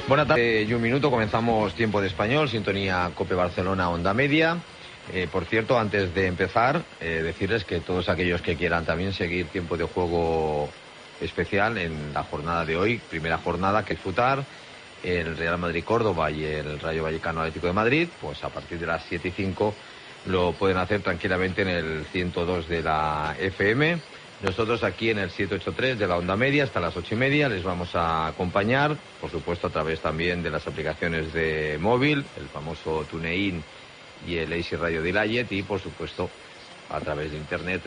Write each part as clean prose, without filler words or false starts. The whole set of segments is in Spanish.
Buenas tardes y un minuto, comenzamos Tiempo de Español, sintonía COPE Barcelona, Onda Media. Por cierto, antes de empezar, decirles que todos aquellos que quieran también seguir Tiempo de Juego especial en la jornada de hoy, primera jornada que disfrutar, el Real Madrid-Córdoba y el Rayo Vallecano Atlético de Madrid, pues a partir de las 7:05 lo pueden hacer tranquilamente en el 102 de la FM. Nosotros aquí en el 783 de la Onda Media hasta las 8:30 les vamos a acompañar, por supuesto a través también de las aplicaciones de móvil, el famoso TuneIn y el Easy Radio Delight, y por supuesto a través de internet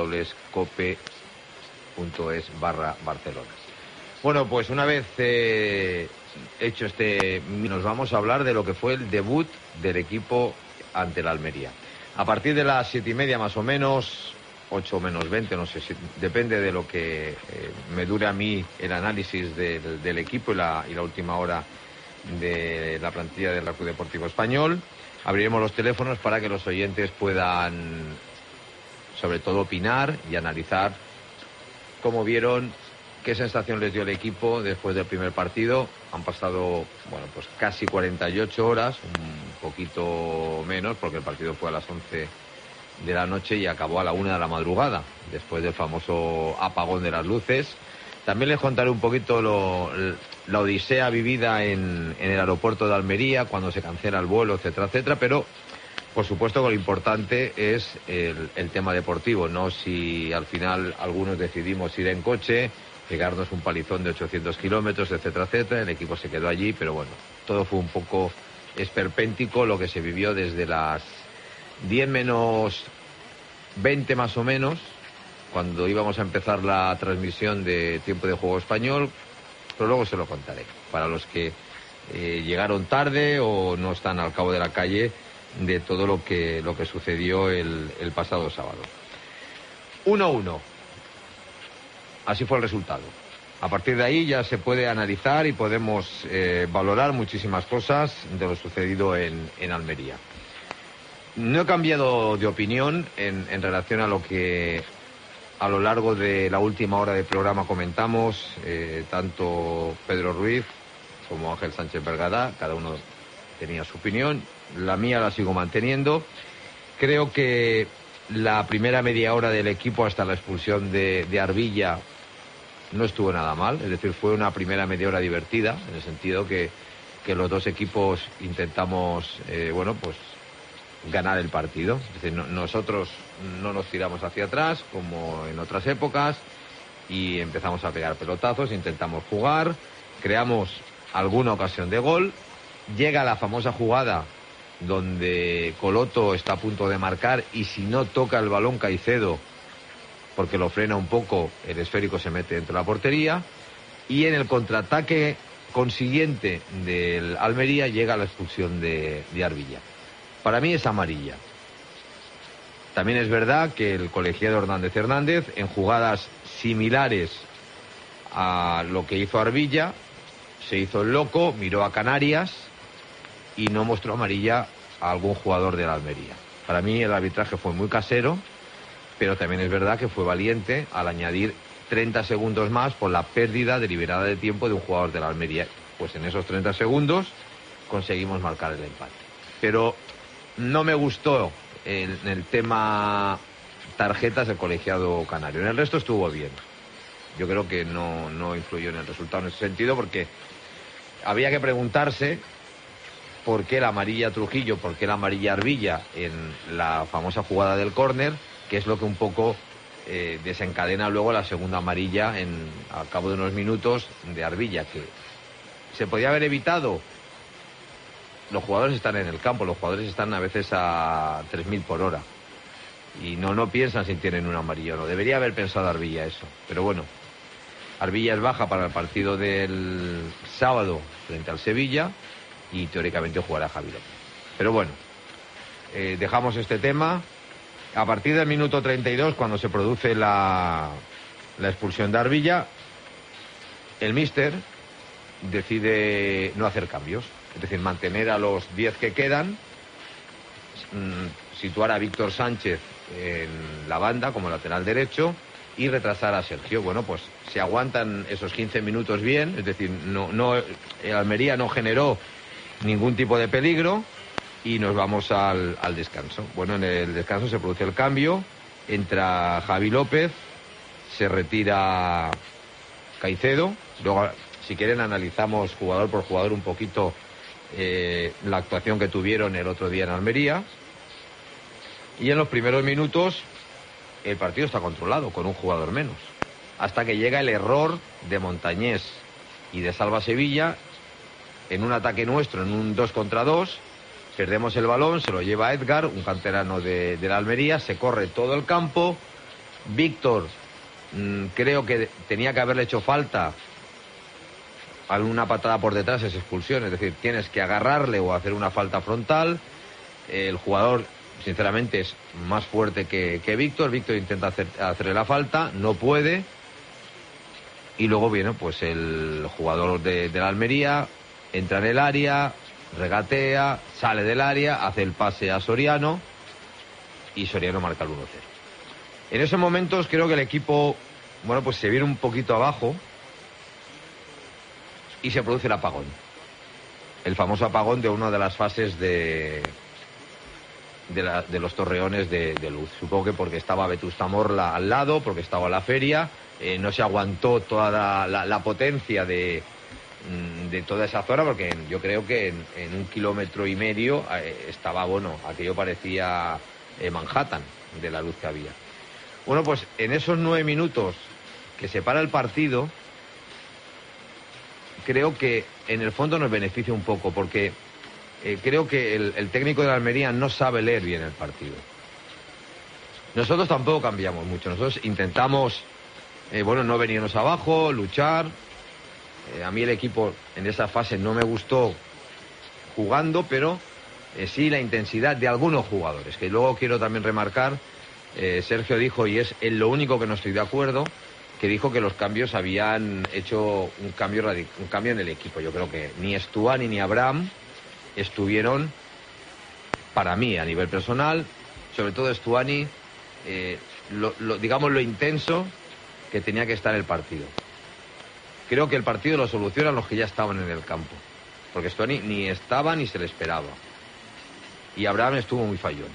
www.cope.es/Barcelona. Bueno, pues una vez hecho nos vamos a hablar de lo que fue el debut del equipo ante la Almería. A partir de las 7:30 más o menos, 8 menos 20, no sé, si depende de lo que me dure a mí el análisis del equipo y la última hora de la plantilla del Club Deportivo Español. Abriremos los teléfonos para que los oyentes puedan, sobre todo, opinar y analizar cómo vieron, qué sensación les dio el equipo después del primer partido. Han pasado, bueno, pues casi 48 horas, un poquito menos, porque el partido fue a las 11 de la noche y acabó a la 1 de la madrugada, después del famoso apagón de las luces. También les contaré un poquito la odisea vivida en el aeropuerto de Almería, cuando se cancela el vuelo, etcétera, etcétera, pero por supuesto que lo importante es el tema deportivo, no si al final algunos decidimos ir en coche, pegarnos un palizón de 800 kilómetros, etcétera, etcétera. El equipo se quedó allí, pero bueno, todo fue un poco esperpéntico lo que se vivió desde las 10 menos 20 más o menos, cuando íbamos a empezar la transmisión de Tiempo de Juego Español, pero luego se lo contaré, para los que llegaron tarde o no están al cabo de la calle de todo lo que sucedió el pasado sábado. 1-1. Así fue el resultado. A partir de ahí ya se puede analizar y podemos valorar muchísimas cosas de lo sucedido en Almería. No he cambiado de opinión en relación a lo que a lo largo de la última hora del programa comentamos, tanto Pedro Ruiz como Ángel Sánchez Bergadá, cada uno tenía su opinión, la mía la sigo manteniendo. Creo que la primera media hora del equipo hasta la expulsión de Arbilla no estuvo nada mal, es decir, fue una primera media hora divertida, en el sentido que los dos equipos intentamos, pues ganar el partido. Es decir, nosotros no nos tiramos hacia atrás como en otras épocas y empezamos a pegar pelotazos, intentamos jugar, creamos alguna ocasión de gol, llega la famosa jugada donde Coloto está a punto de marcar y si no toca el balón Caicedo, porque lo frena un poco, el esférico se mete dentro de la portería, y en el contraataque consiguiente del Almería llega la expulsión de Arbilla. Para mí es amarilla. También es verdad que el colegiado Hernández, en jugadas similares a lo que hizo Arbilla, se hizo el loco, miró a Canarias y no mostró amarilla a algún jugador de la Almería. Para mí el arbitraje fue muy casero, pero también es verdad que fue valiente al añadir 30 segundos más por la pérdida deliberada de tiempo de un jugador de la Almería. Pues en esos 30 segundos conseguimos marcar el empate. Pero no me gustó en el tema tarjetas del colegiado canario. En el resto estuvo bien. Yo creo que no influyó en el resultado en ese sentido, porque había que preguntarse por qué la amarilla Trujillo, por qué la amarilla Arbilla en la famosa jugada del córner, que es lo que un poco desencadena luego la segunda amarilla al cabo de unos minutos de Arbilla, que se podía haber evitado. Los jugadores están en el campo, los jugadores están a veces a 3.000 por hora y no piensan si tienen una amarilla o no. Debería haber pensado Arbilla eso, pero bueno, Arbilla es baja para el partido del sábado frente al Sevilla y teóricamente jugará Javi López. Pero bueno, dejamos este tema. A partir del minuto 32, cuando se produce la expulsión de Arbilla, el míster decide no hacer cambios. Es decir, mantener a los 10 que quedan, situar a Víctor Sánchez en la banda como lateral derecho y retrasar a Sergio. Bueno, pues se aguantan esos 15 minutos bien, es decir, el Almería no generó ningún tipo de peligro y nos vamos al descanso. Bueno, en el descanso se produce el cambio, entra Javi López, se retira Caicedo. Luego, si quieren, analizamos jugador por jugador un poquito la actuación que tuvieron el otro día en Almería. Y en los primeros minutos el partido está controlado con un jugador menos, hasta que llega el error de Montañés y de Salva Sevilla en un ataque nuestro, en un 2 contra 2. Perdemos el balón, se lo lleva Edgar, un canterano de la Almería, se corre todo el campo. Víctor, creo que tenía que haberle hecho falta alguna patada por detrás, es expulsión, es decir, tienes que agarrarle o hacer una falta frontal. El jugador, sinceramente, es más fuerte que Víctor. Víctor intenta hacerle la falta, no puede. Y luego viene pues el jugador de la Almería, entra en el área, regatea, sale del área, hace el pase a Soriano y Soriano marca el 1-0. En esos momentos creo que el equipo, bueno, pues se viene un poquito abajo y se produce el apagón. El famoso apagón de una de las fases de los torreones de luz. Supongo que porque estaba Vetusta Morla al lado, porque estaba la feria, no se aguantó toda la potencia de toda esa zona, porque yo creo que en 1,5 kilómetros estaba, bueno, aquello parecía Manhattan de la luz que había. Bueno, pues en esos 9 minutos que se para el partido, creo que en el fondo nos beneficia un poco, porque creo que el técnico de la Almería no sabe leer bien el partido. Nosotros tampoco cambiamos mucho. Nosotros intentamos, no venirnos abajo, luchar. A mí el equipo en esa fase no me gustó jugando, pero sí la intensidad de algunos jugadores, que luego quiero también remarcar. Sergio dijo, y es en lo único que no estoy de acuerdo, que dijo que los cambios habían hecho un cambio en el equipo. Yo creo que ni Stuani ni Abraham estuvieron, para mí, a nivel personal, sobre todo Stuani, digamos lo intenso que tenía que estar el partido. Creo que el partido lo solucionan los que ya estaban en el campo, porque Stuani ni estaba ni se le esperaba, y Abraham estuvo muy fallón.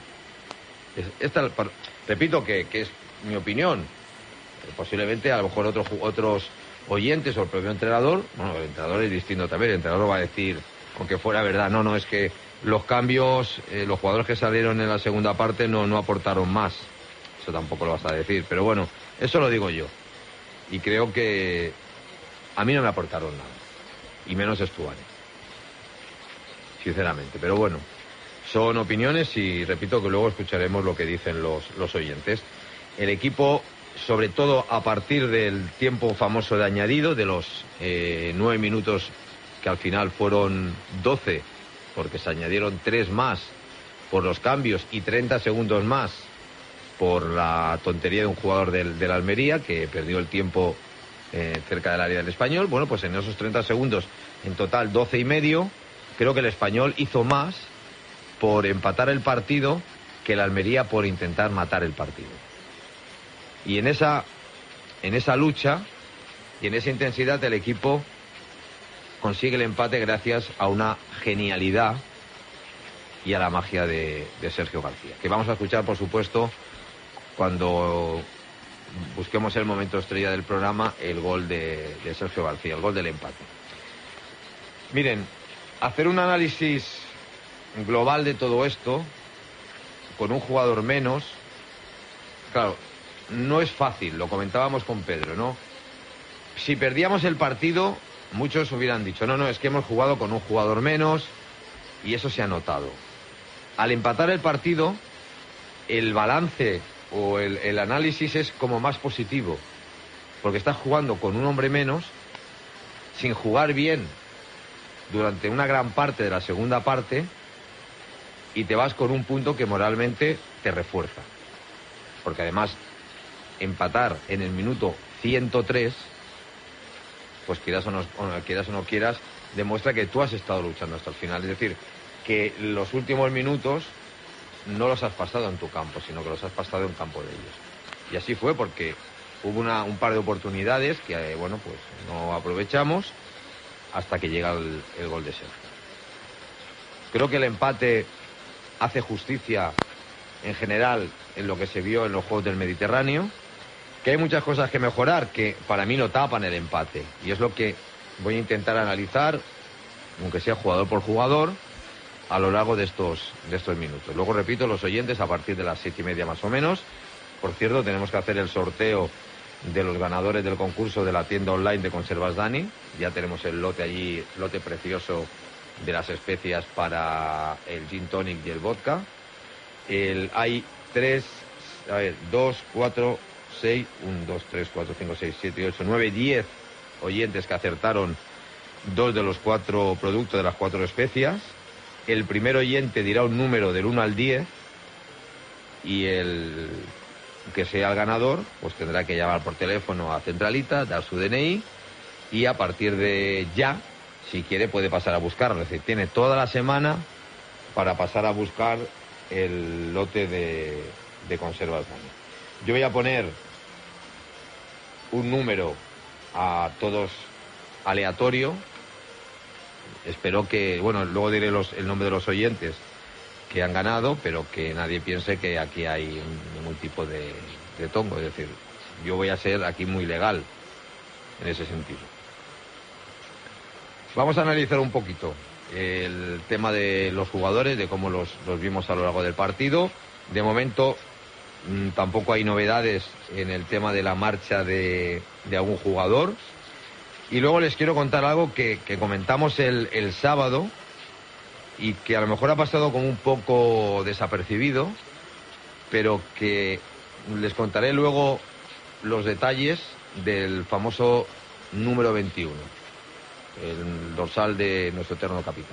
Repito que es mi opinión. Posiblemente a lo mejor otros oyentes o el propio entrenador, bueno, el entrenador es distinto también, el entrenador va a decir, aunque fuera verdad, no, es que los cambios, los jugadores que salieron en la segunda parte no aportaron más. Eso tampoco lo vas a decir, pero bueno, eso lo digo yo. Y creo que a mí no me aportaron nada, y menos Stuani, sinceramente. Pero bueno, son opiniones y repito que luego escucharemos lo que dicen los oyentes. El equipo, sobre todo a partir del tiempo famoso de añadido, de los 9 minutos que al final fueron 12, porque se añadieron 3 más por los cambios y 30 segundos más por la tontería de un jugador de la Almería que perdió el tiempo cerca del área del Español. Bueno, pues en esos 30 segundos, en total 12 y medio, creo que el Español hizo más por empatar el partido que la Almería por intentar matar el partido. Y en esa lucha y en esa intensidad el equipo consigue el empate gracias a una genialidad y a la magia de Sergio García, que vamos a escuchar, por supuesto, cuando busquemos el momento estrella del programa, el gol de Sergio García, el gol del empate. Miren, hacer un análisis global de todo esto con un jugador menos, claro, no es fácil, lo comentábamos con Pedro, ¿no? Si perdíamos el partido, muchos hubieran dicho, no, es que hemos jugado con un jugador menos y eso se ha notado. Al empatar el partido, el balance o el análisis es como más positivo, porque estás jugando con un hombre menos, sin jugar bien durante una gran parte de la segunda parte, y te vas con un punto que moralmente te refuerza. Porque además, empatar en el minuto 103, pues quieras o no quieras, demuestra que tú has estado luchando hasta el final. Es decir, que los últimos minutos no los has pasado en tu campo, sino que los has pasado en campo de ellos. Y así fue, porque hubo un par de oportunidades que, bueno, pues no aprovechamos hasta que llega el gol de Sergio. Creo que el empate hace justicia en general en lo que se vio en los Juegos del Mediterráneo, que hay muchas cosas que mejorar que para mí no tapan el empate, y es lo que voy a intentar analizar, aunque sea jugador por jugador, a lo largo de estos minutos. Luego, repito, los oyentes a partir de las 7:30 más o menos. Por cierto, tenemos que hacer el sorteo de los ganadores del concurso de la tienda online de Conservas Dani. Ya tenemos el lote allí, lote precioso de las especias para el gin tonic y el vodka. Hay 2, 4, 6, 1, 2, 3, 4, 5, 6, 7, 8, 9, 10 oyentes que acertaron 2 de los 4 productos de las 4 especias. El primer oyente dirá un número del 1 al 10 y el que sea el ganador pues tendrá que llamar por teléfono a Centralita, dar su DNI y a partir de ya, si quiere, puede pasar a buscarlo. Es decir, tiene toda la semana para pasar a buscar el lote de Conservas Dani. Yo voy a poner un número a todos aleatorio. Espero que, bueno, luego diré el nombre de los oyentes que han ganado, pero que nadie piense que aquí hay ningún tipo de tongo. Es decir, yo voy a ser aquí muy legal en ese sentido. Vamos a analizar un poquito el tema de los jugadores, de cómo los vimos a lo largo del partido. De momento tampoco hay novedades en el tema de la marcha de algún jugador. Y luego les quiero contar algo que comentamos el sábado y que a lo mejor ha pasado como un poco desapercibido, pero que les contaré luego los detalles del famoso número 21, el dorsal de nuestro eterno capitán.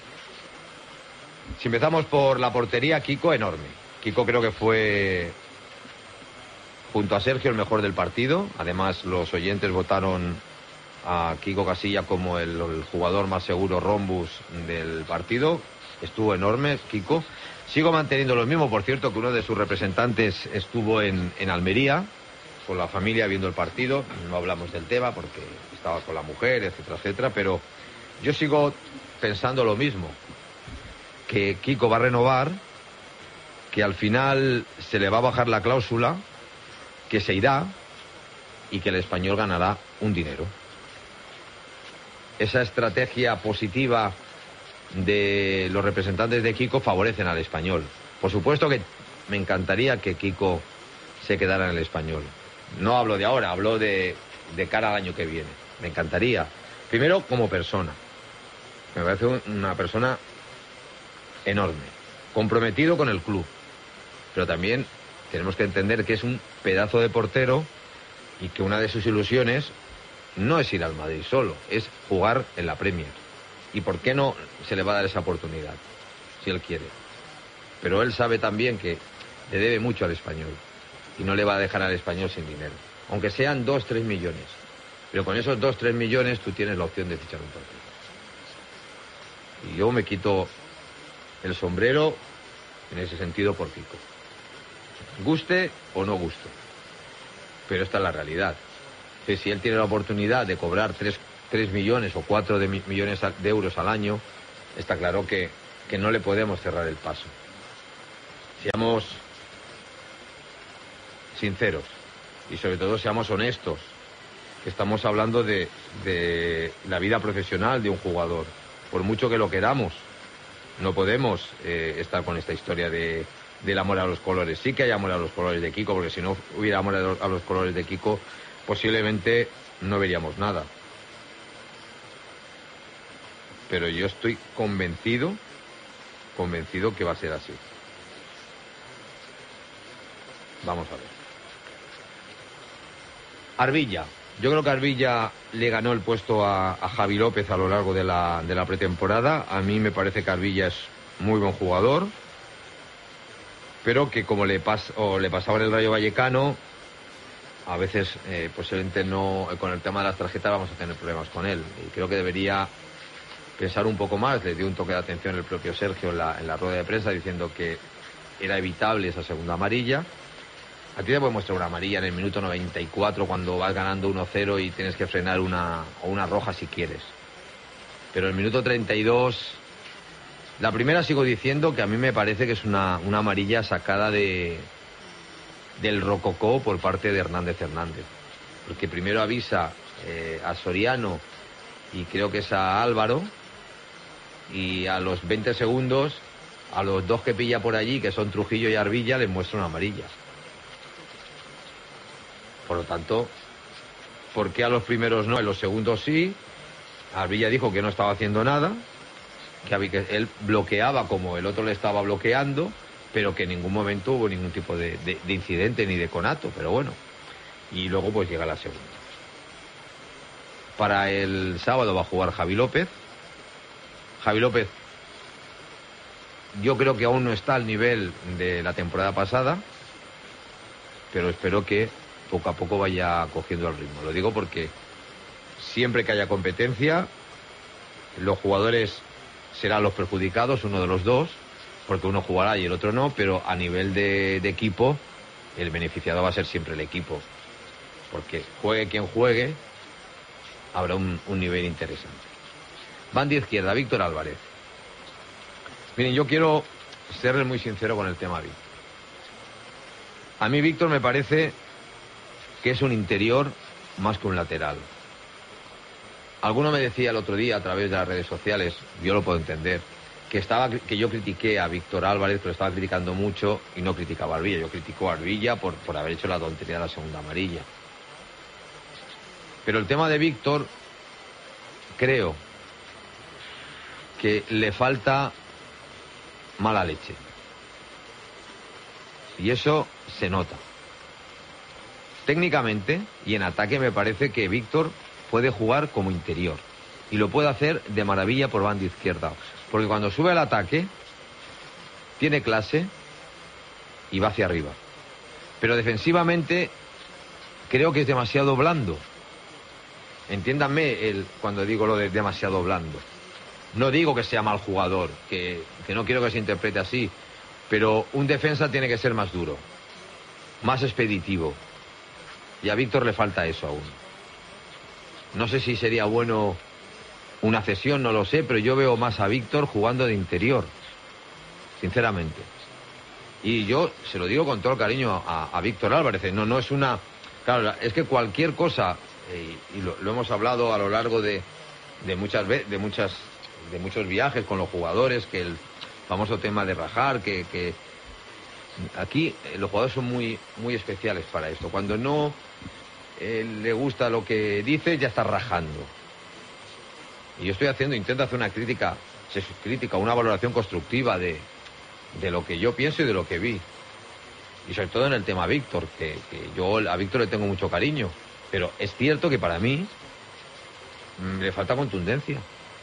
Si empezamos por la portería, Kiko, enorme. Kiko creo que fue, junto a Sergio, el mejor del partido. Además, los oyentes votaron a Kiko Casilla como el jugador más seguro Rombus del partido. Estuvo enorme Kiko. Sigo manteniendo lo mismo, por cierto, que uno de sus representantes estuvo en Almería con la familia viendo el partido. No hablamos del tema porque estaba con la mujer, etcétera, etcétera, pero yo sigo pensando lo mismo, que Kiko va a renovar, que al final se le va a bajar la cláusula, que se irá y que el Español ganará un dinero. Esa estrategia positiva de los representantes de Kiko favorecen al Español. Por supuesto que me encantaría que Kiko se quedara en el Español. No hablo de ahora, hablo de cara al año que viene. Me encantaría. Primero, como persona. Me parece una persona enorme, comprometido con el club. Pero también tenemos que entender que es un pedazo de portero y que una de sus ilusiones no es ir al Madrid solo, es jugar en la Premier. ¿Y por qué no se le va a dar esa oportunidad? Si él quiere. Pero él sabe también que le debe mucho al Español y no le va a dejar al Español sin dinero. Aunque sean 2-3 millones. Pero con esos 2-3 millones tú tienes la opción de fichar un portero. Y yo me quito el sombrero en ese sentido por Kiko. Guste o no guste. Pero esta es la realidad. Si él tiene la oportunidad de cobrar 3 millones o 4 millones de euros al año, está claro que no le podemos cerrar el paso. Seamos sinceros y sobre todo seamos honestos, que estamos hablando de la vida profesional de un jugador. Por mucho que lo queramos, no podemos estar con esta historia del amor a los colores. Sí que hay amor a los colores de Kiko, porque si no hubiera amor a los colores de Kiko, posiblemente no veríamos nada. Pero yo estoy convencido que va a ser así. Vamos a ver. Arvilla. Yo creo que Arvilla le ganó el puesto a Javi López a lo largo de la pretemporada. A mí me parece que Arvilla es muy buen jugador, pero que como le pasaba en el Rayo Vallecano, a veces posiblemente no, con el tema de las tarjetas vamos a tener problemas con él. Y creo que debería pensar un poco más. Le dio un toque de atención el propio Sergio en la rueda de prensa diciendo que era evitable esa segunda amarilla. A ti te puede mostrar una amarilla en el minuto 94 cuando vas ganando 1-0 y tienes que frenar una roja si quieres. Pero el minuto 32... La primera sigo diciendo que a mí me parece que es una amarilla sacada del rococó por parte de Hernández. Porque primero avisa a Soriano y creo que es a Álvaro, y a los 20 segundos a los dos que pilla por allí, que son Trujillo y Arbilla, les muestra una amarilla. Por lo tanto, ¿por qué a los primeros no, a los segundos sí? Arbilla dijo que no estaba haciendo nada, que él bloqueaba como el otro le estaba bloqueando, pero que en ningún momento hubo ningún tipo de incidente ni de conato, pero bueno. Y luego pues llega la segunda. Para el sábado va a jugar Javi López. Javi López, yo creo que aún no está al nivel de la temporada pasada, pero espero que poco a poco vaya cogiendo el ritmo. Lo digo porque siempre que haya competencia, los jugadores serán los perjudicados, uno de los dos, porque uno jugará y el otro no, pero a nivel de equipo, el beneficiado va a ser siempre el equipo, porque juegue quien juegue, habrá un nivel interesante. Banda izquierda, Víctor Álvarez. Miren, yo quiero serles muy sincero con el tema Víctor. A mí Víctor me parece que es un interior más que un lateral. Alguno me decía el otro día a través de las redes sociales, yo lo puedo entender, que yo critiqué a Víctor Álvarez, pero estaba criticando mucho y no criticaba a Arbilla. Yo critico a Arbilla por haber hecho la tontería de la segunda amarilla. Pero el tema de Víctor, creo que le falta mala leche. Y eso se nota. Técnicamente y en ataque me parece que Víctor puede jugar como interior. Y lo puede hacer de maravilla por banda izquierda. Porque cuando sube al ataque, tiene clase y va hacia arriba. Pero defensivamente creo que es demasiado blando. Entiéndanme cuando digo lo de demasiado blando. No digo que sea mal jugador, que no quiero que se interprete así, pero un defensa tiene que ser más duro, más expeditivo. Y a Víctor le falta eso aún. No sé si sería bueno una cesión, no lo sé, pero yo veo más a Víctor jugando de interior, sinceramente. Y yo se lo digo con todo el cariño a Víctor Álvarez. No es una... Claro, es que cualquier cosa, y lo hemos hablado a lo largo de muchos viajes con los jugadores, que el famoso tema de rajar, que aquí los jugadores son muy, muy especiales para esto. Cuando no le gusta lo que dice, ya está rajando. Y yo intento hacer una crítica, una valoración constructiva de lo que yo pienso y de lo que vi. Y sobre todo en el tema Víctor, que yo a Víctor le tengo mucho cariño, pero es cierto que para mí le falta contundencia.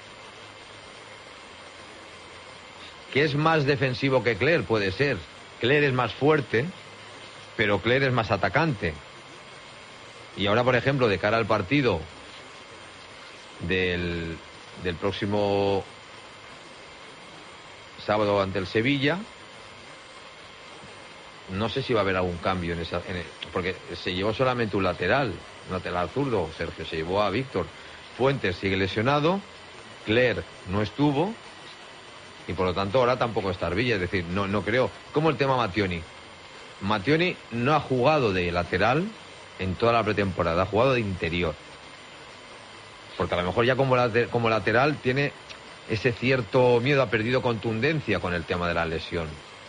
¿Que es más defensivo que Cler? Puede ser. Cler es más fuerte, pero Cler es más atacante. Y ahora, por ejemplo, de cara al partido del próximo sábado ante el Sevilla, no sé si va a haber algún cambio porque se llevó solamente un lateral zurdo, Sergio, se llevó a Víctor. Fuentes sigue lesionado, Cler no estuvo, y por lo tanto ahora tampoco está Arbilla. Es decir, no creo. Como el tema Mattioni. Mattioni no ha jugado de lateral en toda la pretemporada, ha jugado de interior. Porque a lo mejor ya como lateral tiene ese cierto miedo, ha perdido contundencia con el tema de la lesión.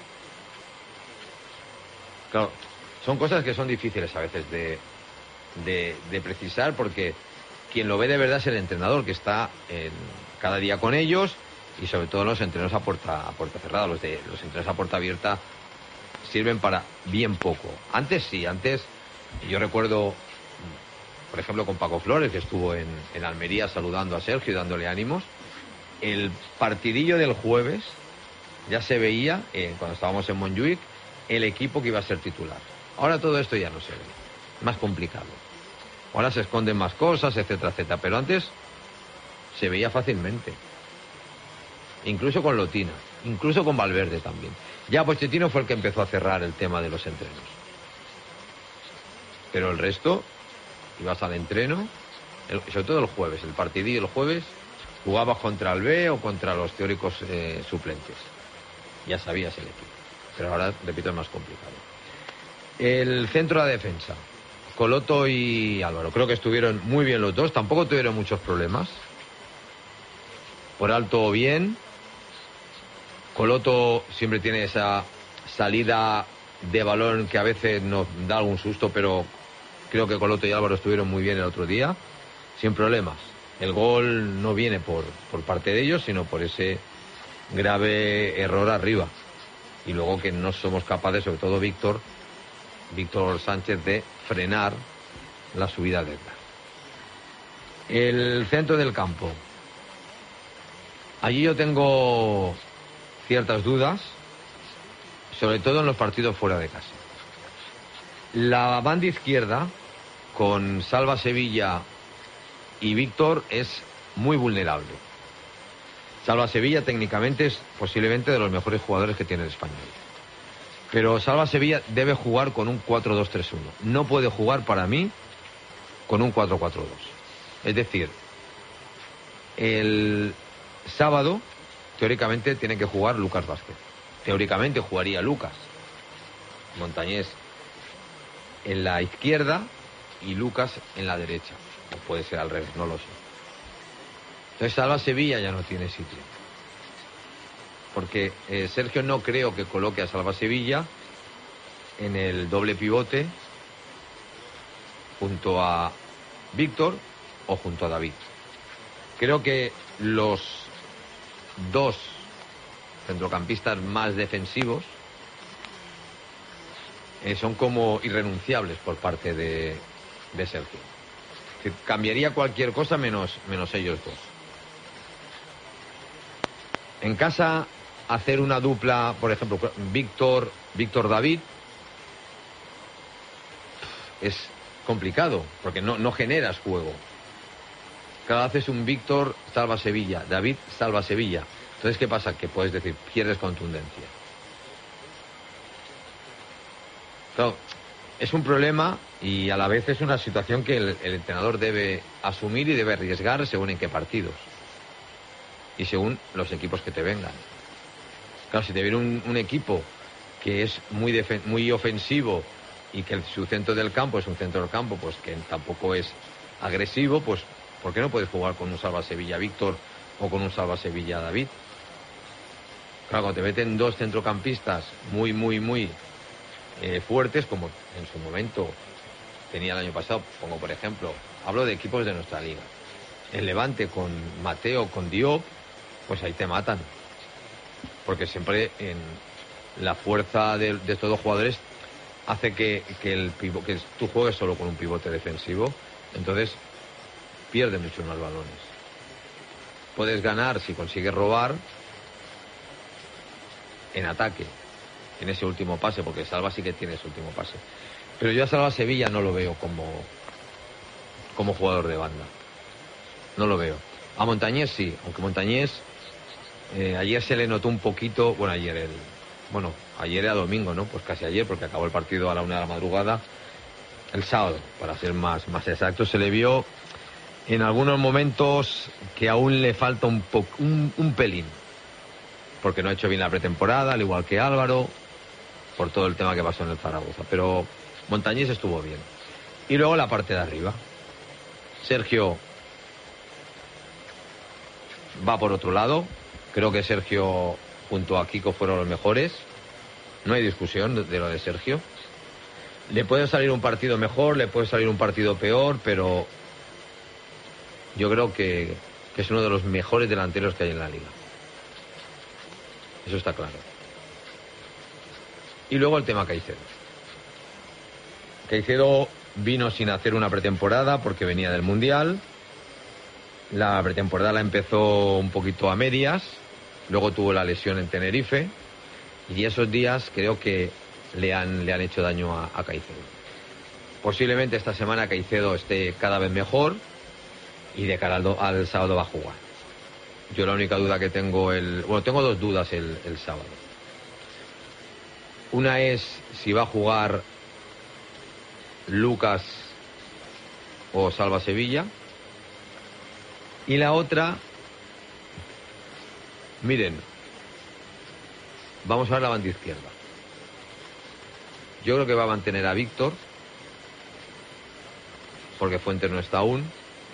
Claro, son cosas que son difíciles a veces de precisar, porque quien lo ve de verdad es el entrenador, que está cada día con ellos, y sobre todo los entrenos a puerta cerrada. Los entrenos a puerta abierta sirven para bien poco. Antes yo recuerdo, por ejemplo, con Paco Flores, que estuvo en Almería saludando a Sergio y dándole ánimos. El partidillo del jueves ya se veía, cuando estábamos en Montjuic, el equipo que iba a ser titular. Ahora todo esto ya no se ve, más complicado. Ahora se esconden más cosas, etcétera, etcétera. Pero antes se veía fácilmente. Incluso con Lotina, incluso con Valverde también. Ya Pochettino fue el que empezó a cerrar el tema de los entrenos. Pero el resto, ibas al entreno, sobre todo el jueves, el partidillo el jueves, jugabas contra el B o contra los teóricos suplentes. Ya sabías el equipo. Pero ahora, repito, es más complicado. El centro de defensa, Coloto y Álvaro, creo que estuvieron muy bien los dos, tampoco tuvieron muchos problemas. Por alto bien. Coloto siempre tiene esa salida de balón que a veces nos da algún susto, pero creo que Coloto y Álvaro estuvieron muy bien el otro día, sin problemas. El gol no viene por parte de ellos, sino por ese grave error arriba. Y luego que no somos capaces, sobre todo Víctor Sánchez, de frenar la subida de Edgar. El centro del campo. Allí yo tengo ciertas dudas, sobre todo en los partidos fuera de casa. La banda izquierda, con Salva Sevilla y Víctor, es muy vulnerable. Salva Sevilla técnicamente es posiblemente de los mejores jugadores que tiene el Español. Pero Salva Sevilla debe jugar con un 4-2-3-1. No puede jugar, para mí, con un 4-4-2. Es decir, el sábado, teóricamente, tiene que jugar Lucas Vázquez. Teóricamente jugaría Lucas Montañés en la izquierda y Lucas en la derecha. O puede ser al revés, no lo sé. Entonces Salva Sevilla ya no tiene sitio. Porque Sergio no creo que coloque a Salva Sevilla en el doble pivote junto a Víctor o junto a David. Creo que los dos centrocampistas más defensivos son como irrenunciables por parte de Sergio. Cambiaría cualquier cosa menos ellos dos. En casa, hacer una dupla, por ejemplo, Víctor-David, es complicado, porque no generas juego. Cada vez haces un Víctor salva Sevilla, David salva Sevilla. Entonces, ¿qué pasa? Que puedes decir, pierdes contundencia. Claro, es un problema y a la vez es una situación que el entrenador debe asumir y debe arriesgar según en qué partidos. Y según los equipos que te vengan. Claro, si te viene un equipo que es muy ofensivo y que su centro del campo es un centro del campo pues que tampoco es agresivo, pues ¿por qué no puedes jugar con un Salva Sevilla Víctor o con un Salva Sevilla David? Claro, cuando te meten dos centrocampistas muy fuertes, como en su momento tenía el año pasado, como por ejemplo, hablo de equipos de nuestra liga. El Levante con Mateo, con Diop, pues ahí te matan. Porque siempre en la fuerza de estos dos jugadores hace que tú juegues solo con un pivote defensivo, entonces pierde mucho más balones. Puedes ganar si consigues robar en ataque, en ese último pase, porque Salva sí que tiene ese último pase. Pero yo a Salva Sevilla no lo veo como jugador de banda. No lo veo. A Montañés sí, aunque Montañés ayer se le notó un poquito, ayer era domingo, ¿no? Pues casi ayer, porque acabó el partido a la 1 de la madrugada. El sábado, para ser más exacto, se le vio en algunos momentos que aún le falta un pelín. Porque no ha hecho bien la pretemporada, al igual que Álvaro, por todo el tema que pasó en el Zaragoza. Pero Montañés estuvo bien. Y luego la parte de arriba. Sergio va por otro lado. Creo que Sergio junto a Kiko fueron los mejores. No hay discusión de lo de Sergio. Le puede salir un partido mejor, le puede salir un partido peor, pero yo creo que es uno de los mejores delanteros que hay en la liga. Eso está claro. Y luego el tema Caicedo. Caicedo vino sin hacer una pretemporada porque venía del Mundial. La pretemporada la empezó un poquito a medias. Luego tuvo la lesión en Tenerife. Y esos días creo que le han hecho daño a Caicedo. Posiblemente esta semana Caicedo esté cada vez mejor y de cara al sábado va a jugar. Yo la única duda que tengo tengo dos dudas el sábado. Una es si va a jugar Lucas o Salva Sevilla. Y la otra, miren, vamos a ver la banda izquierda. Yo creo que va a mantener a Víctor, porque Fuentes no está aún.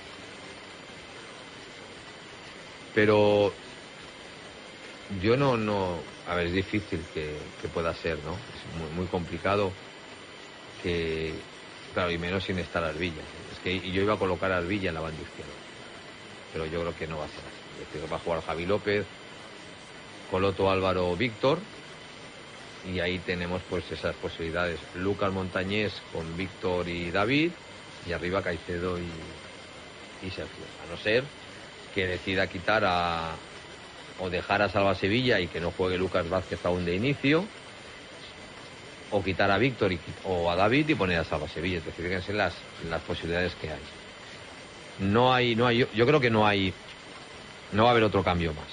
Pero yo no, a ver, es difícil que pueda ser, ¿no? Es muy complicado que, claro, y menos sin estar Arvilla. Es que yo iba a colocar a Arvilla en la banda izquierda, pero yo creo que no va a ser así. Es decir, va a jugar Javi López, Coloto, Álvaro, Víctor, y ahí tenemos pues esas posibilidades. Lucas Montañés con Víctor y David, y arriba Caicedo y Sergio. A no ser que decida quitar o dejar a Salva Sevilla y que no juegue Lucas Vázquez aún de inicio, o quitar a Víctor o a David y poner a Salva Sevilla. Es decir, fíjense las posibilidades que hay. No hay, yo creo que no va a haber otro cambio más.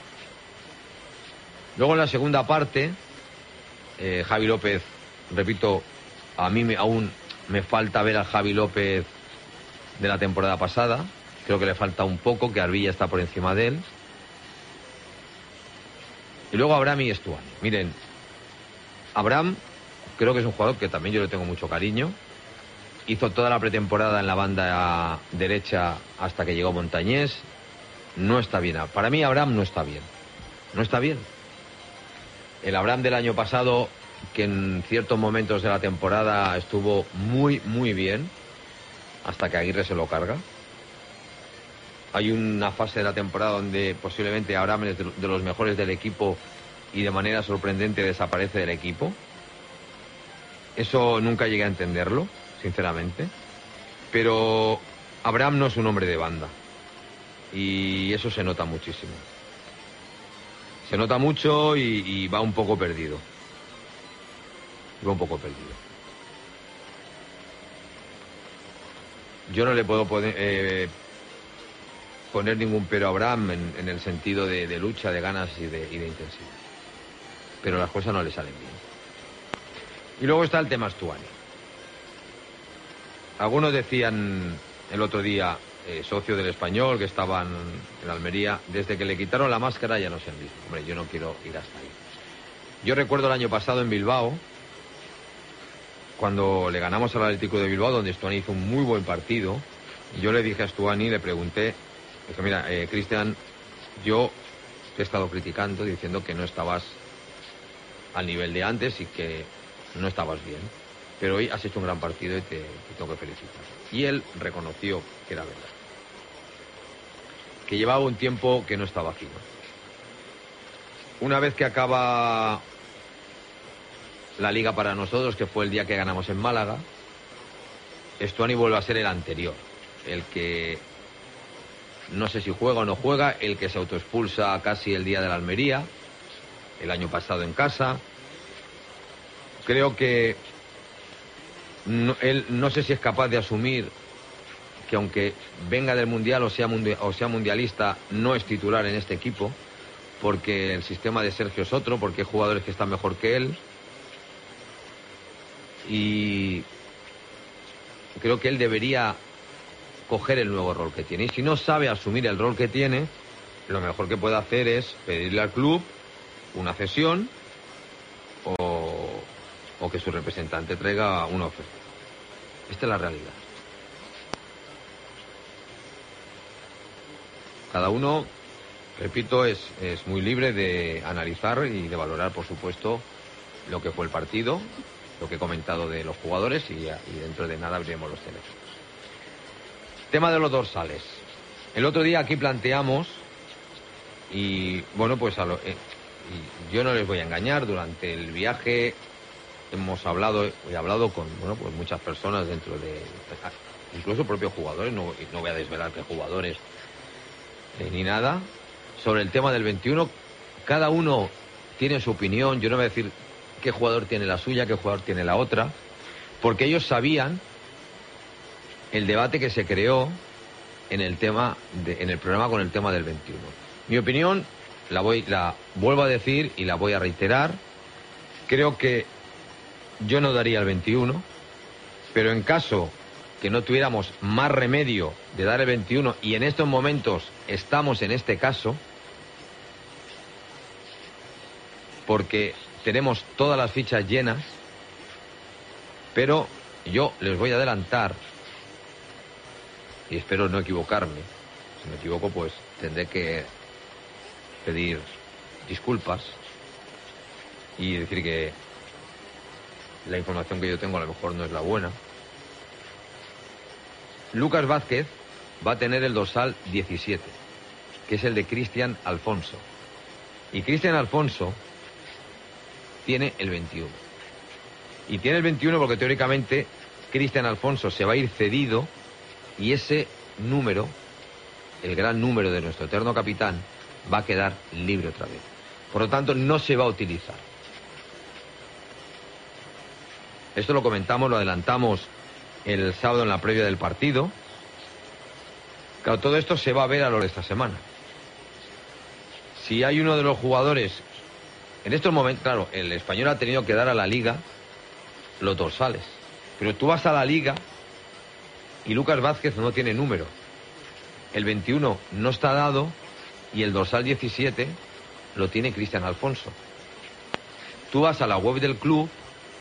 Luego en la segunda parte, Javi López, repito, a mí aún me falta ver al Javi López de la temporada pasada. Creo que le falta un poco, que Arvilla está por encima de él. Y luego Abraham y Stuani. Miren, Abraham creo que es un jugador que también yo le tengo mucho cariño. Hizo toda la pretemporada en la banda derecha hasta que llegó Montañés. No está bien. Para mí Abraham no está bien. No está bien. El Abraham del año pasado, que en ciertos momentos de la temporada estuvo muy, muy bien, hasta que Aguirre se lo carga. Hay una fase de la temporada donde posiblemente Abraham es de los mejores del equipo y de manera sorprendente desaparece del equipo. Eso nunca llegué a entenderlo, sinceramente. Pero Abraham no es un hombre de banda. Y eso se nota muchísimo. Se nota mucho y va un poco perdido. Va un poco perdido. Yo no le puedo poner ningún pero a Abraham en el sentido de lucha, de ganas y de intensidad. Pero las cosas no le salen bien. Y luego está el tema Stuani. Algunos decían el otro día, socio del Español, que estaban en Almería, desde que le quitaron la máscara ya no es el mismo. Hombre, yo no quiero ir hasta ahí. Yo recuerdo el año pasado en Bilbao, cuando le ganamos al Atlético de Bilbao, donde Stuani hizo un muy buen partido, y yo le dije a Stuani, le pregunté, dije, mira, Cristian, yo te he estado criticando diciendo que no estabas al nivel de antes y que no estabas bien, pero hoy has hecho un gran partido y te tengo que felicitar. Y él reconoció que era verdad, que llevaba un tiempo que no estaba aquí, ¿no? Una vez que acaba la liga para nosotros, que fue el día que ganamos en Málaga, Stuani vuelve a ser el anterior, el que no sé si juega o no juega, el que se autoexpulsa casi el día de la Almería, el año pasado en casa. Creo que él no sé si es capaz de asumir que aunque venga del Mundial o sea mundialista, no es titular en este equipo, porque el sistema de Sergio es otro, porque hay jugadores que están mejor que él. Y creo que él debería coger el nuevo rol que tiene. Y si no sabe asumir el rol que tiene, lo mejor que puede hacer es pedirle al club una cesión o que su representante traiga una oferta. Esta es la realidad. Cada uno, repito, es muy libre de analizar y de valorar, por supuesto, lo que fue el partido, lo que he comentado de los jugadores y dentro de nada abriremos los teléfonos. Tema de los dorsales. El otro día aquí planteamos y bueno, pues y yo no les voy a engañar, durante el viaje he hablado con pues muchas personas dentro de, incluso propios jugadores, no voy a desvelar qué jugadores ni nada, sobre el tema del 21. Cada uno tiene su opinión. Yo no voy a decir qué jugador tiene la suya, qué jugador tiene la otra, porque ellos sabían el debate que se creó en el programa con el tema del 21. Mi opinión la vuelvo a decir y la voy a reiterar. Creo que yo no daría el 21, Pero en caso que no tuviéramos más remedio de dar el 21, y en estos momentos estamos en este caso, porque tenemos todas las fichas llenas, pero yo les voy a adelantar, y espero no equivocarme. Si me equivoco, pues tendré que pedir disculpas y decir que la información que yo tengo a lo mejor no es la buena. Lucas Vázquez va a tener el dorsal 17, que es el de Cristian Alfonso. Y Cristian Alfonso tiene el 21. Y tiene el 21 porque teóricamente Cristian Alfonso se va a ir cedido y ese número, el gran número de nuestro eterno capitán, va a quedar libre otra vez. Por lo tanto, no se va a utilizar. Esto lo comentamos, lo adelantamos el sábado en la previa del partido. Claro, todo esto se va a ver a lo de esta semana. Si hay uno de los jugadores, en estos momentos, claro, el Español ha tenido que dar a la Liga los dorsales. Pero tú vas a la Liga y Lucas Vázquez no tiene número. El 21 no está dado y el dorsal 17 lo tiene Cristian Alfonso. Tú vas a la web del club,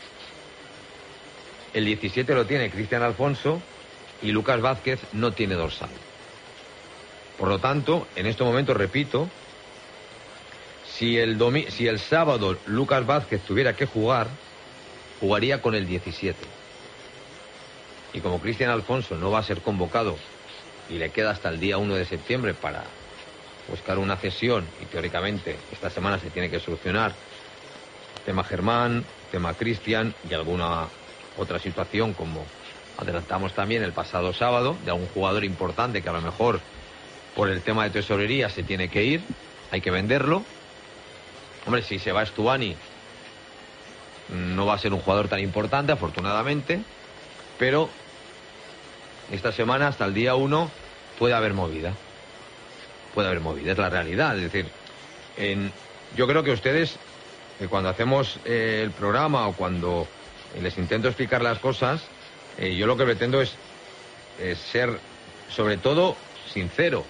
el 17 lo tiene Cristian Alfonso y Lucas Vázquez no tiene dorsal. Por lo tanto, en este momento, repito, si el sábado Lucas Vázquez tuviera que jugar, jugaría con el 17. Y como Cristian Alfonso no va a ser convocado y le queda hasta el día 1 de septiembre para buscar una cesión, y teóricamente esta semana se tiene que solucionar tema Germán, tema Cristian y alguna otra situación, como adelantamos también el pasado sábado, de algún jugador importante que a lo mejor por el tema de tesorería se tiene que ir, hay que venderlo. Hombre, si se va Stuani, no va a ser un jugador tan importante, afortunadamente, pero esta semana hasta el día 1 puede haber movida. Puede haber movida, es la realidad. Es decir, yo creo que ustedes, cuando hacemos el programa o cuando les intento explicar las cosas, yo lo que pretendo es ser, sobre todo, sincero.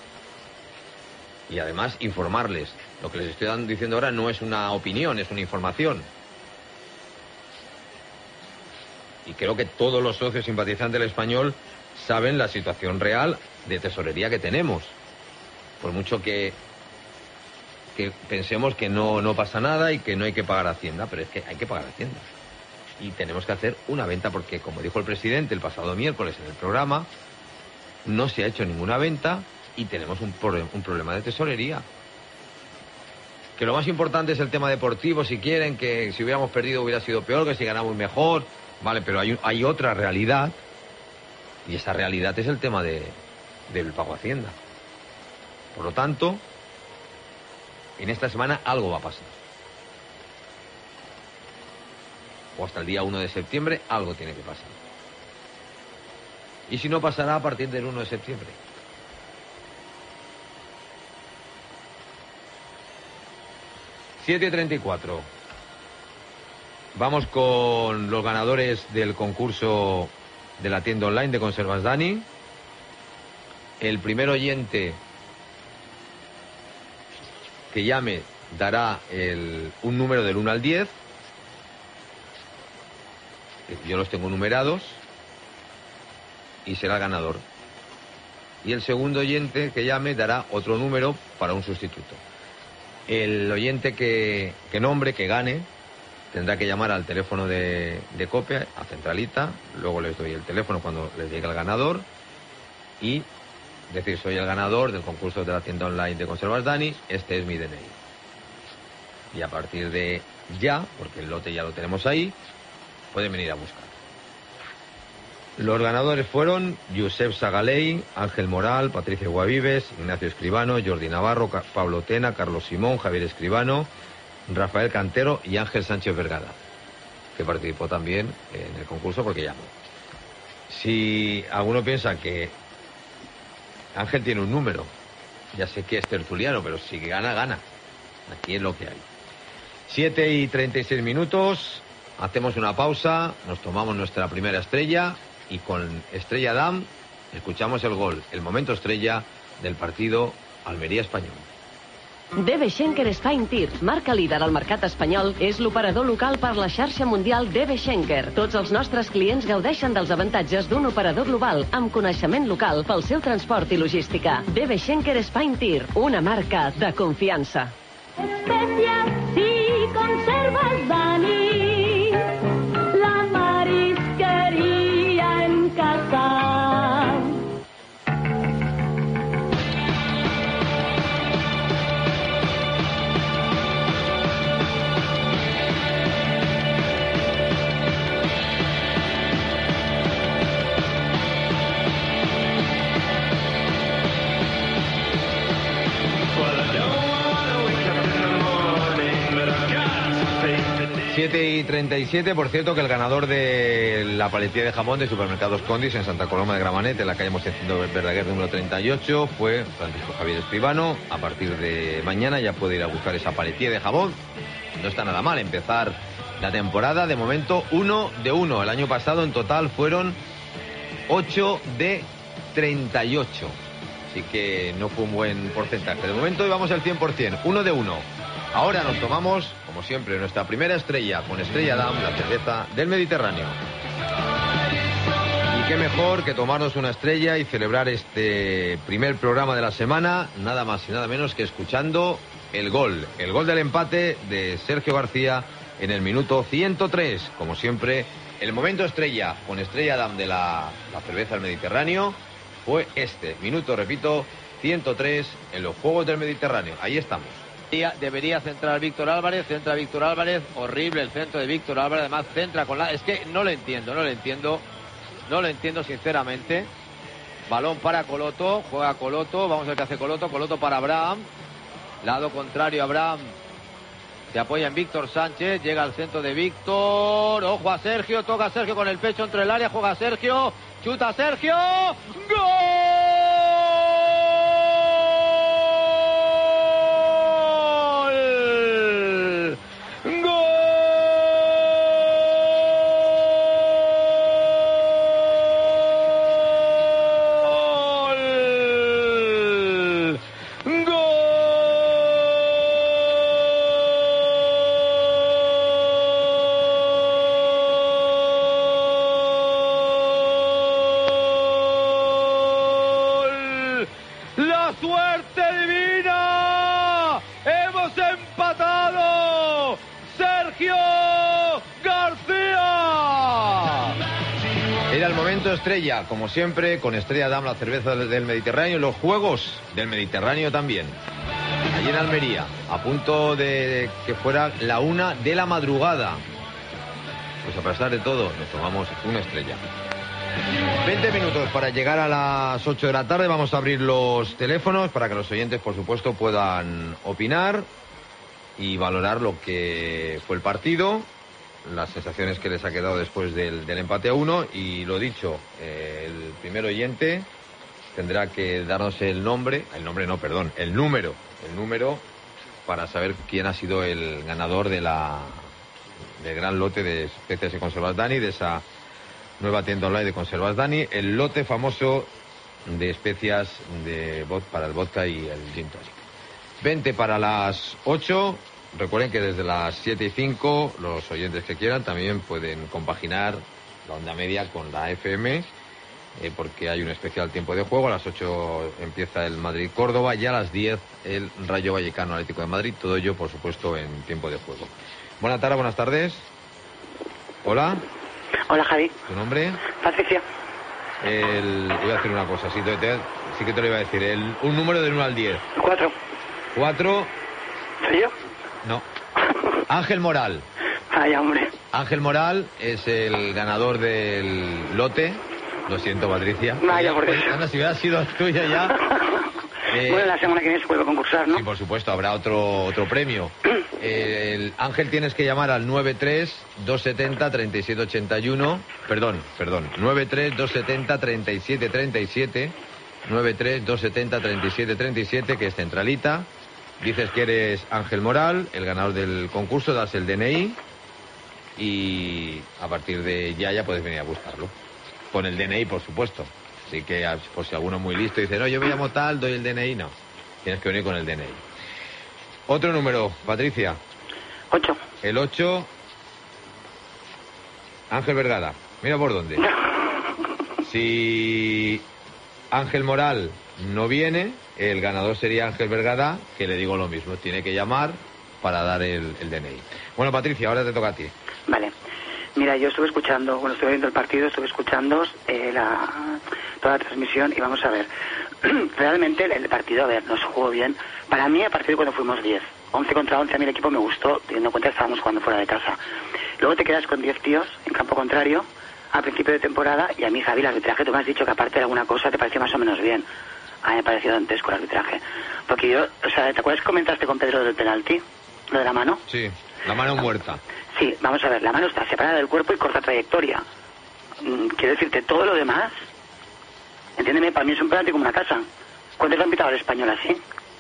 Y además informarles. Lo que les estoy diciendo ahora no es una opinión, es una información. Y creo que todos los socios simpatizantes del Español saben la situación real de tesorería que tenemos. Por mucho que pensemos que no pasa nada y que no hay que pagar Hacienda, pero es que hay que pagar Hacienda. Y tenemos que hacer una venta porque, como dijo el presidente el pasado miércoles en el programa, no se ha hecho ninguna venta y tenemos un problema de tesorería. Que lo más importante es el tema deportivo, si quieren, que si hubiéramos perdido hubiera sido peor, que si ganamos mejor, vale, pero hay otra realidad, y esa realidad es el tema del pago a Hacienda. Por lo tanto, en esta semana algo va a pasar. O hasta el día 1 de septiembre algo tiene que pasar. Y si no, pasará a partir del 1 de septiembre. ...7:34... Vamos con los ganadores del concurso de la tienda online de Conservas Dani. El primer oyente que llame dará un número del 1 al 10. Yo los tengo numerados y será el ganador. Y el segundo oyente que llame dará otro número para un sustituto. El oyente que nombre, que gane, tendrá que llamar al teléfono de COPE, a Centralita. Luego les doy el teléfono cuando les llegue el ganador y decir: soy el ganador del concurso de la tienda online de Conservas Dani, este es mi DNI. Y a partir de ya, porque el lote ya lo tenemos ahí, pueden venir a buscar. Los ganadores fueron Josep Sagaley, Ángel Moral, Patricia Guavives, Ignacio Escribano, Jordi Navarro, Pablo Tena, Carlos Simón, Javier Escribano, Rafael Cantero y Ángel Sánchez Vergara, que participó también en el concurso porque llamó. Si alguno piensa que Ángel tiene un número, ya sé que es tertuliano, pero si gana, gana. Aquí es lo que hay. 7:36. hacemos una pausa, nos tomamos nuestra primera estrella y con Estrella Damm escuchamos el gol, el momento estrella del partido Almeria-Espanyol. DB Schenker Spine Tir, marca líder al mercat espanyol, és l'operador local per la xarxa mundial DB Schenker. Tots els nostres clients gaudeixen dels avantatges d'un operador global amb coneixement local pel seu transport i logística. DB Schenker Spine Tir, una marca de confiança. Especias y conservas Dani, la marisquería en casa. Y 37, por cierto, que el ganador de la paletilla de jamón de Supermercados Condis en Santa Coloma de Gramenet, en la calle Mocentino Verdaguer número 38, fue Francisco Javier Escribano. A partir de mañana ya puede ir a buscar esa paletilla de jamón. No está nada mal empezar la temporada. De momento, 1 de 1. El año pasado en total fueron 8 de 38. Así que no fue un buen porcentaje. De momento íbamos al 100%, 1 de 1. Ahora nos tomamos, como siempre, nuestra primera estrella con Estrella Damm, la cerveza del Mediterráneo. Y qué mejor que tomarnos una estrella y celebrar este primer programa de la semana, nada más y nada menos que escuchando el gol del empate de Sergio García en el minuto 103. Como siempre, el momento estrella con Estrella Damm de la cerveza del Mediterráneo fue este minuto, repito, 103 en los Juegos del Mediterráneo. Ahí estamos. Debería centrar Víctor Álvarez, centra Víctor Álvarez, horrible el centro de Víctor Álvarez, además centra con la... Es que no lo entiendo sinceramente. Balón para Coloto, juega Coloto, vamos a ver qué hace Coloto para Abraham, lado contrario Abraham, se apoya en Víctor Sánchez, llega al centro de Víctor, ojo a Sergio, toca a Sergio con el pecho entre el área, juega Sergio, chuta Sergio, ¡gol! Estrella, como siempre, con Estrella Damm, la cerveza del Mediterráneo, los Juegos del Mediterráneo también. Allí en Almería, a punto de que fuera la 1 de la madrugada. Pues a pesar de todo, nos tomamos una estrella. 20 minutos para llegar a las 8 de la tarde. Vamos a abrir los teléfonos para que los oyentes, por supuesto, puedan opinar y valorar lo que fue el partido, las sensaciones que les ha quedado después del empate a 1. Y lo dicho, el primer oyente tendrá que darnos el número para saber quién ha sido el ganador del gran lote de especias y conservas Dani, de esa nueva tienda online de conservas Dani, el lote famoso de especias para el vodka y el gin tonic. 20 para las 8. Recuerden que desde las 7:05 los oyentes que quieran también pueden compaginar la onda media con la FM, porque hay un especial tiempo de juego. A las 8 empieza el Madrid-Córdoba y a las 10 el Rayo Vallecano Atlético de Madrid. Todo ello, por supuesto, en tiempo de juego. Buenas tardes. Hola. Hola, Javi. ¿Tu nombre? Patricia. Voy a decir una cosa, sí que te lo iba a decir. Un número del 1 al 10. 4. 4. ¿Soy yo? No. Ángel Moral. Ay, hombre. Ángel Moral es el ganador del lote. Lo siento, Patricia. Vaya, por Dios. Ana, si hubiera sido tuya ya. Bueno, la semana que viene se puede concursar, ¿no? Sí, por supuesto, habrá otro premio. Ángel, tienes que llamar al 93-270-3781. Perdón. 93-270-3737. 93-270-3737, que es centralita. Dices que eres Ángel Moral, el ganador del concurso, das el DNI y a partir de ya puedes venir a buscarlo. Con el DNI, por supuesto. Así que, por si alguno es muy listo y dice, no, yo me llamo tal, doy el DNI, no. Tienes que venir con el DNI. Otro número, Patricia. 8. El 8, Ángel Vergada. Mira por dónde. Si Ángel Moral no viene, el ganador sería Ángel Vergada, que le digo lo mismo, tiene que llamar para dar el DNI. Bueno, Patricia, ahora te toca a ti. Vale. Mira, yo estuve escuchando, estuve viendo el partido, estuve escuchando toda la transmisión y vamos a ver. Realmente el partido, a ver, no se jugó bien. Para mí, a partir de cuando fuimos 10, 11 contra 11, a mí el equipo me gustó, teniendo en cuenta que estábamos jugando fuera de casa. Luego te quedas con 10 tíos en campo contrario a principio de temporada y a mí, Javi, el arbitraje, tú me has dicho que aparte de alguna cosa te pareció más o menos bien. A mí me pareció dantesco el arbitraje. Porque yo, o sea, ¿te acuerdas que comentaste con Pedro del penalti? Lo de la mano. Sí, la mano muerta. Sí, vamos a ver, la mano está separada del cuerpo y corta trayectoria. Quiero decirte, todo lo demás, entiéndeme, para mí es un penalti como una casa. ¿Cuántos han pitado al español así?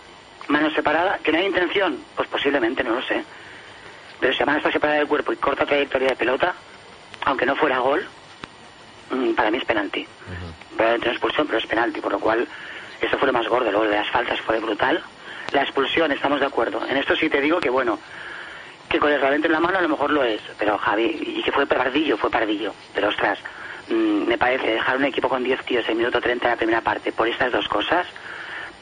Mano separada, ¿que no hay intención? Pues posiblemente, no lo sé. Pero si la mano está separada del cuerpo y corta trayectoria de pelota, aunque no fuera gol, para mí es penalti. Probablemente no expulsión, pero es penalti, por lo cual eso fue lo más gordo. Luego de las faltas fue brutal. La expulsión, estamos de acuerdo. En esto sí te digo que bueno, que con el reglamento en la mano a lo mejor lo es, pero Javi, y que fue pardillo, pero ostras, me parece dejar un equipo con 10 tíos en minuto 30 de la primera parte por estas dos cosas. A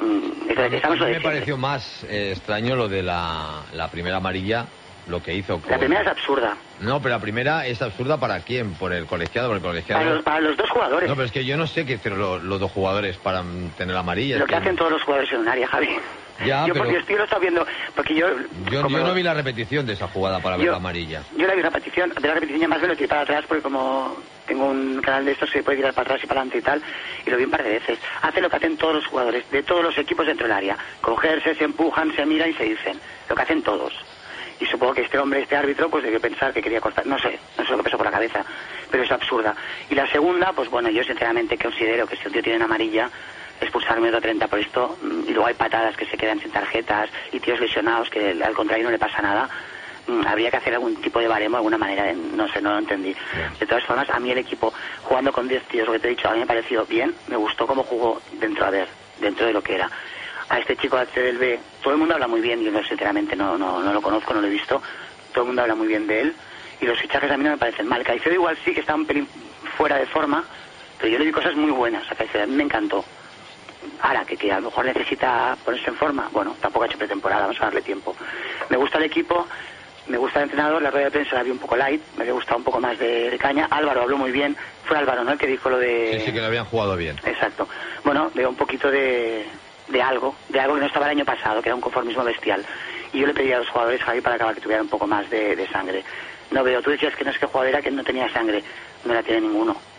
mí me pareció más extraño lo de la primera amarilla, lo que hizo. La primera es absurda. No, pero la primera es absurda ¿para quién? ¿Por el colegiado? Por el colegiado. Para los dos jugadores. No, pero es que yo no sé qué hicieron los dos jugadores para tener la amarilla. Lo que hacen todos los jugadores en un área, Javi. Ya, yo pero porque estoy lo estaba viendo, porque yo no vi la repetición de esa jugada para ver la amarilla. Yo la vi repetición, de la repetición ya más me lo tiré para atrás porque como tengo un canal de estos que se puede tirar para atrás y para adelante y tal, y lo vi un par de veces. Hace lo que hacen todos los jugadores de todos los equipos dentro del área. Cogerse, se empujan, se miran y se dicen. Lo que hacen todos. Y supongo que este árbitro, pues debió pensar que quería cortar, no sé lo que pasó por la cabeza, pero es absurda. Y la segunda, pues bueno, yo sinceramente considero que si un tío tiene una amarilla, expulsar minuto 30 por esto, y luego hay patadas que se quedan sin tarjetas, y tíos lesionados que al contrario no le pasa nada, habría que hacer algún tipo de baremo de alguna manera, no sé, no lo entendí. De todas formas, a mí el equipo, jugando con 10 tíos, lo que te he dicho, a mí me pareció bien, me gustó cómo jugó dentro de lo que era. A este chico del B, todo el mundo habla muy bien, yo sinceramente no lo conozco, no lo he visto, todo el mundo habla muy bien de él, y los fichajes a mí no me parecen mal. Caicedo igual sí que está un pelín fuera de forma, pero yo le vi cosas muy buenas a Caicedo, a mí me encantó. Ahora, que a lo mejor necesita ponerse en forma, bueno, tampoco ha hecho pretemporada, vamos a darle tiempo. Me gusta el equipo, me gusta el entrenador, la rueda de prensa la vi un poco light, me había gustado un poco más de caña. Álvaro habló muy bien, fue Álvaro, ¿no?, el que dijo lo de... Sí, que lo habían jugado bien. Exacto. Bueno, veo un poquito de algo que no estaba el año pasado, que era un conformismo bestial. Y yo le pedí a los jugadores, Javi, para acabar, que tuvieran un poco más de sangre. No veo, tú decías que no es que el jugador era que no tenía sangre, no la tiene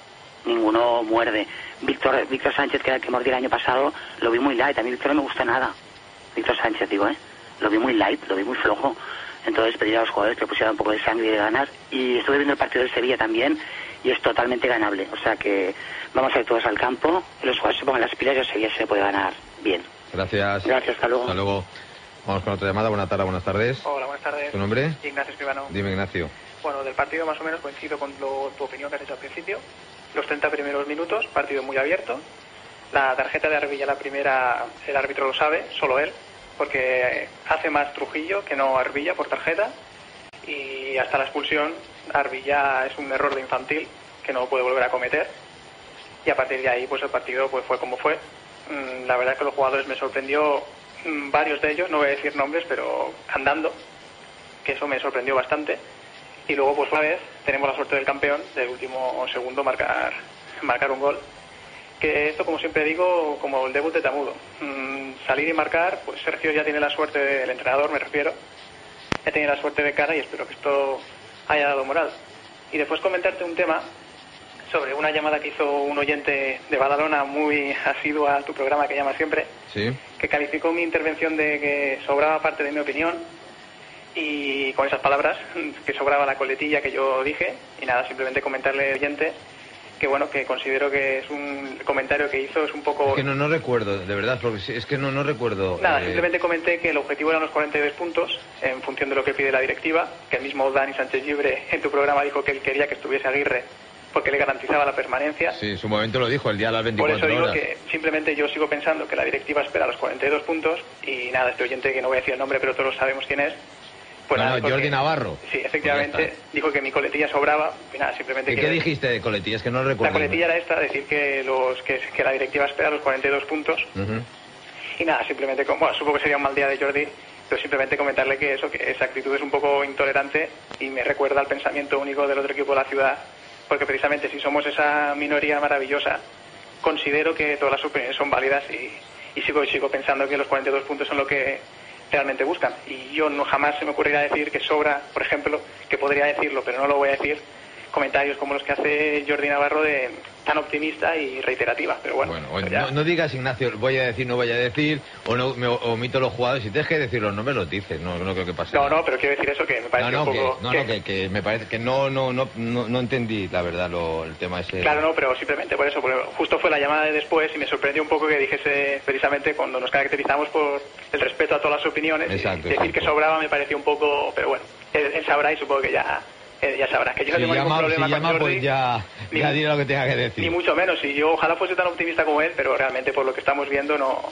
ninguno muerde. Víctor Sánchez, que era el que mordía el año pasado, lo vi muy light, a mí Víctor no me gusta nada. Víctor Sánchez, digo, lo vi muy light, lo vi muy flojo. Entonces pedí a los jugadores que pusieran un poco de sangre y de ganas, y estuve viendo el partido del Sevilla también, y es totalmente ganable. O sea que vamos a ir todos al campo, y los jugadores se pongan las pilas y el Sevilla se puede ganar bien. Gracias. Gracias, hasta luego. Hasta luego. Vamos con otra llamada. Buenas tardes. Hola, buenas tardes. ¿Tu nombre? Ignacio Escribano. Dime, Ignacio. Bueno, del partido más o menos coincido con tu opinión que has hecho al principio. Los 30 primeros minutos, partido muy abierto. La tarjeta de Arbilla, la primera, el árbitro lo sabe, solo él, porque hace más Trujillo que no Arbilla por tarjeta. Y hasta la expulsión, Arbilla es un error de infantil que no puede volver a cometer. Y a partir de ahí, pues el partido pues fue como fue. La verdad es que los jugadores me sorprendió, varios de ellos, no voy a decir nombres, pero andando, que eso me sorprendió bastante. Y luego, pues una vez, tenemos la suerte del campeón, del último segundo, marcar un gol. Que esto, como siempre digo, como el debut de Tamudo. Salir y marcar, pues Sergio ya tiene la suerte, el entrenador me refiero, ya tiene la suerte de cara y espero que esto haya dado moral. Y después comentarte un tema sobre una llamada que hizo un oyente de Badalona muy asiduo a tu programa, que llama siempre, ¿sí?, que calificó mi intervención de que sobraba parte de mi opinión, y con esas palabras, que sobraba la coletilla que yo dije. Y nada, simplemente comentarle al oyente que bueno, que considero que es un comentario que hizo, es un poco... Es que no recuerdo, de verdad, porque es que no recuerdo... Nada, simplemente comenté que el objetivo eran los 42 puntos, en función de lo que pide la directiva, que el mismo Dani Sánchez Llibre en tu programa dijo que él quería que estuviese Aguirre porque le garantizaba la permanencia. Sí, en su momento lo dijo, el día de las 24 horas. Por eso digo que simplemente yo sigo pensando que la directiva espera los 42 puntos y nada, este oyente, que no voy a decir el nombre, pero todos sabemos quién es. Pues nada, Jordi Navarro. Sí, efectivamente, pues dijo que mi coletilla sobraba y nada, simplemente... ¿Qué dijiste de coletilla? Es que no recuerdo. La coletilla era esta, decir que la directiva espera los 42 puntos. Y nada, simplemente, bueno, supongo que sería un mal día de Jordi, pero simplemente comentarle que esa actitud es un poco intolerante y me recuerda al pensamiento único del otro equipo de la ciudad, porque precisamente si somos esa minoría maravillosa, considero que todas las opiniones son válidas y sigo pensando que los 42 puntos son lo que realmente buscan. Y yo jamás se me ocurrirá decir que sobra, por ejemplo, que podría decirlo, pero no lo voy a decir, comentarios como los que hace Jordi Navarro de tan optimista y reiterativa, pero bueno no digas, Ignacio, voy a decir, no voy a decir, o no me omito los jugadores. Si tienes que decir los nombres, los dices, no creo que pase nada. Pero quiero decir eso, que me parece un poco... Que me parece que no entendí, la verdad, el tema ese. Claro, no, pero simplemente por eso, porque justo fue la llamada de después y me sorprendió un poco que dijese, precisamente cuando nos caracterizamos por el respeto a todas las opiniones, decir que sobraba me pareció un poco, pero bueno, él sabrá y supongo que ya sabrás que yo no tengo ningún problema con Jordi, pues ya diré lo que tenga que decir. Ni mucho menos, y yo ojalá fuese tan optimista como él, pero realmente por lo que estamos viendo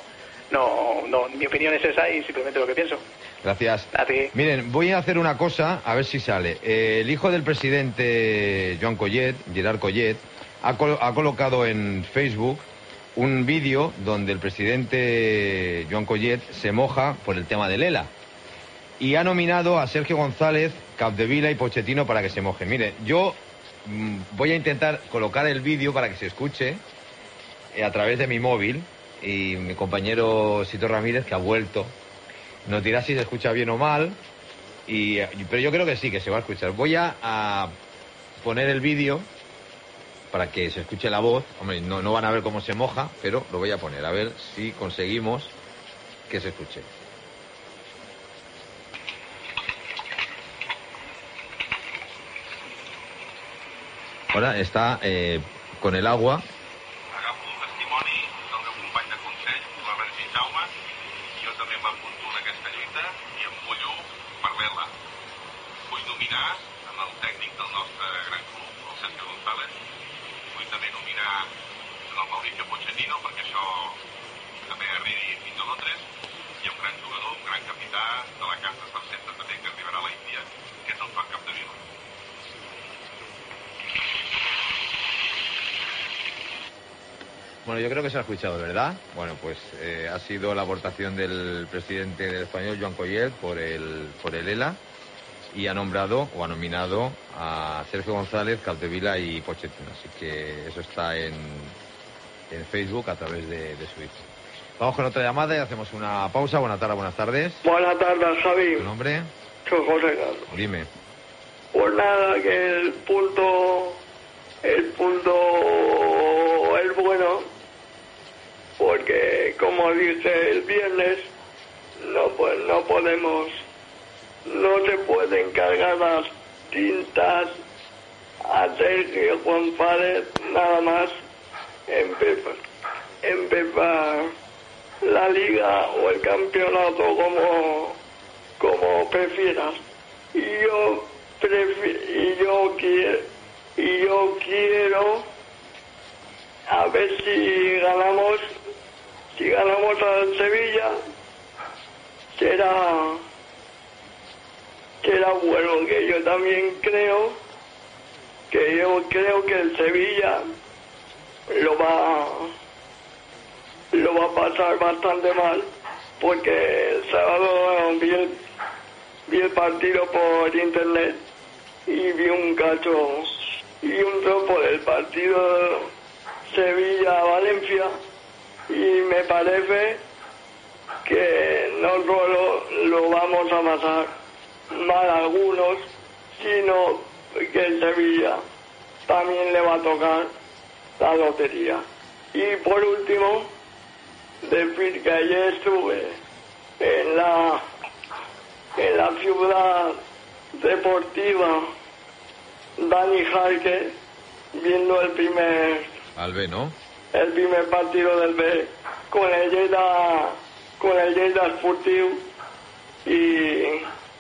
no, mi opinión es esa y simplemente lo que pienso. Gracias. A ti. Miren, voy a hacer una cosa, a ver si sale. El hijo del presidente Joan Collet, Gerard Collet, ha colocado en Facebook un vídeo donde el presidente Joan Collet se moja por el tema de Lela. Y ha nominado a Sergio González, Capdevila y Pochettino para que se mojen. Mire, yo voy a intentar colocar el vídeo para que se escuche a través de mi móvil, y mi compañero Sito Ramírez, que ha vuelto, nos dirá si se escucha bien o mal, pero yo creo que sí, que se va a escuchar. Voy a poner el vídeo para que se escuche la voz. Hombre, no van a ver cómo se moja, pero lo voy a poner, a ver si conseguimos que se escuche. Ahora está con el agua. Agafo el testimoni del meu company de Consell, l'Alberti Jaume. Jo també m'apunto en aquesta lluita i em mullo per l'Ela. Vull nominar amb el tècnic del nostre gran club, el Sergio González. Vull també nominar el Mauricio Pochettino, perquè això també arribi fins a Londres. I un gran jugador, un gran capità de la casa del centre també, que arribarà a l'Índia, que és el Joan Capdevila. Bueno, yo creo que se ha escuchado, ¿verdad? Bueno, pues ha sido la aportación del presidente del Español, Joan Collet, por el ELA, y ha nombrado o ha nominado a Sergio González, Capdevila y Pochettino. Así que eso está en Facebook a través de su hijo. Vamos con otra llamada y hacemos una pausa. Buenas tardes. Buenas tardes, Javi. ¿Tu nombre? Soy José Carlos. Dime. Pues nada, que el punto es bueno, porque como dije el viernes, no se pueden cargar las tintas a Sergio González nada más empezar la liga o el campeonato como prefieras. Y yo quiero a ver si ganamos al Sevilla, será bueno, que yo también creo que el Sevilla lo va a pasar bastante mal, porque el sábado vi el partido por internet y vi un cacho y un tropo del partido Sevilla-Valencia, y me parece que no solo lo vamos a pasar mal algunos, sino que el Sevilla también le va a tocar la lotería. Y por último, decir que ayer estuve en la ciudad deportiva Dani Jarque, viendo el primer ¿no? el primer partido del B con el Lleida Esportiu y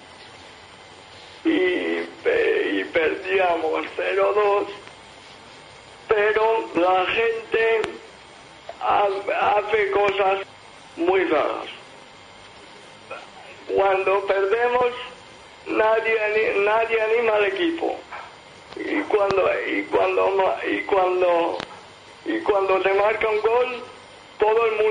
perdíamos 0-2, pero la gente hace cosas muy raras. Cuando perdemos nadie anima al equipo, y cuando se marca un gol todo el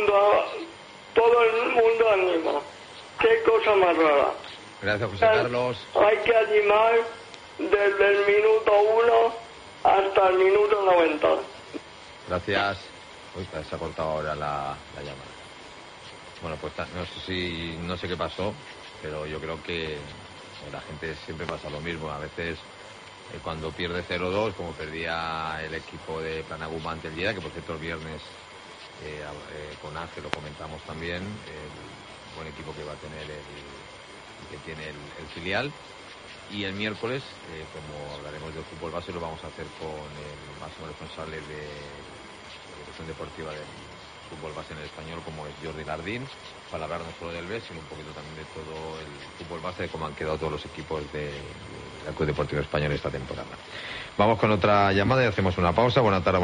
mundo anima. Qué cosa más rara. Gracias, José Carlos. Hay que animar desde el minuto 1 hasta el minuto 90. Gracias. Uy, se ha cortado ahora la llamada. Bueno, pues no sé qué pasó, pero yo creo que la gente siempre pasa lo mismo. A veces cuando pierde 0-2, como perdía el equipo de Planaguma ante el Lleida, que por cierto el viernes con Ángel lo comentamos también, el buen equipo que va a tener que tiene el filial. Y el miércoles, como hablaremos del fútbol base, lo vamos a hacer con el máximo responsable de la dirección deportiva del fútbol base en el español, como es Jordi Lardín, para hablar no solo del B, sino un poquito también de todo el fútbol base, de cómo han quedado todos los equipos del Club Deportivo Español esta temporada. Vamos con otra llamada y hacemos una pausa. Buenas tardes.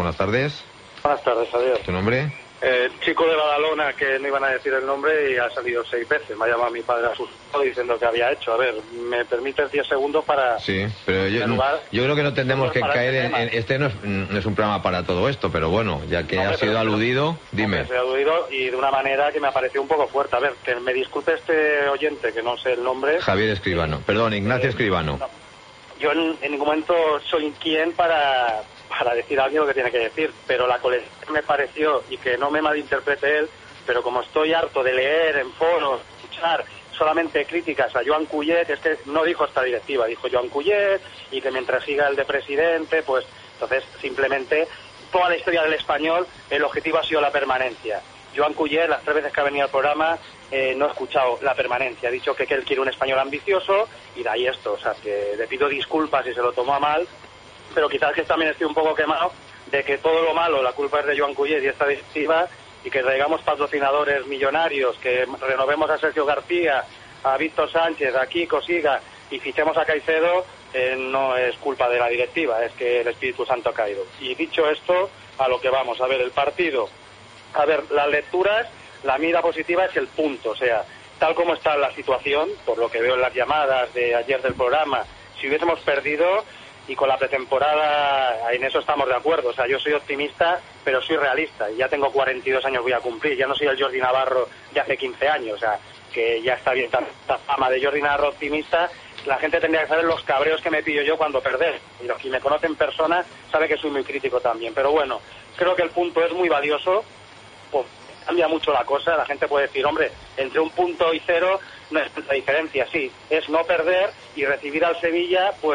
Buenas tardes, adiós. ¿Tu nombre? El chico de Badalona, que no iban a decir el nombre, y ha salido 6 veces. Me ha llamado mi padre asustado diciendo que había hecho. A ver, ¿me permites 10 segundos para...? Sí, pero yo creo que no tendremos que caer en... Este no es un programa para todo esto, pero bueno, ya que ha sido aludido, dime. Se ha aludido y de una manera que me ha parecido un poco fuerte. A ver, que me disculpe este oyente, que no sé el nombre. Javier Escribano. Perdón, Ignacio Escribano. No. Yo en ningún momento soy quien para decir a alguien lo que tiene que decir, pero la colección me pareció, y que no me malinterprete él, pero como estoy harto de leer en foros, escuchar solamente críticas a Joan Cuyet, es que no dijo esta directiva, dijo Joan Cuyet, y que mientras siga el de presidente, pues entonces simplemente toda la historia del español, el objetivo ha sido la permanencia. Joan Cuyet, las 3 veces que ha venido al programa, no ha escuchado la permanencia, ha dicho que él quiere un español ambicioso, y de ahí esto, o sea, que le pido disculpas si se lo tomó a mal, pero quizás que también estoy un poco quemado de que todo lo malo, la culpa es de Joan Cuyet y esta directiva, y que traigamos patrocinadores millonarios, que renovemos a Sergio García, a Víctor Sánchez, a Kiko Siga y fichemos a Caicedo, no es culpa de la directiva, es que el Espíritu Santo ha caído. Y dicho esto, a lo que vamos, a ver el partido. A ver, las lecturas, la mira positiva es el punto, o sea, tal como está la situación, por lo que veo en las llamadas de ayer del programa, si hubiésemos perdido... Y con la pretemporada, en eso estamos de acuerdo. O sea, yo soy optimista, pero soy realista. Y ya tengo 42 años, voy a cumplir. Ya no soy el Jordi Navarro de hace 15 años. O sea, que ya está bien tanta fama de Jordi Navarro optimista. La gente tendría que saber los cabreos que me pillo yo cuando perder. Y los que me conocen en persona saben que soy muy crítico también. Pero bueno, creo que el punto es muy valioso. Pues cambia mucho la cosa. La gente puede decir, hombre, entre un punto y 0 no es tanta diferencia. Sí, es no perder y recibir al Sevilla, pues...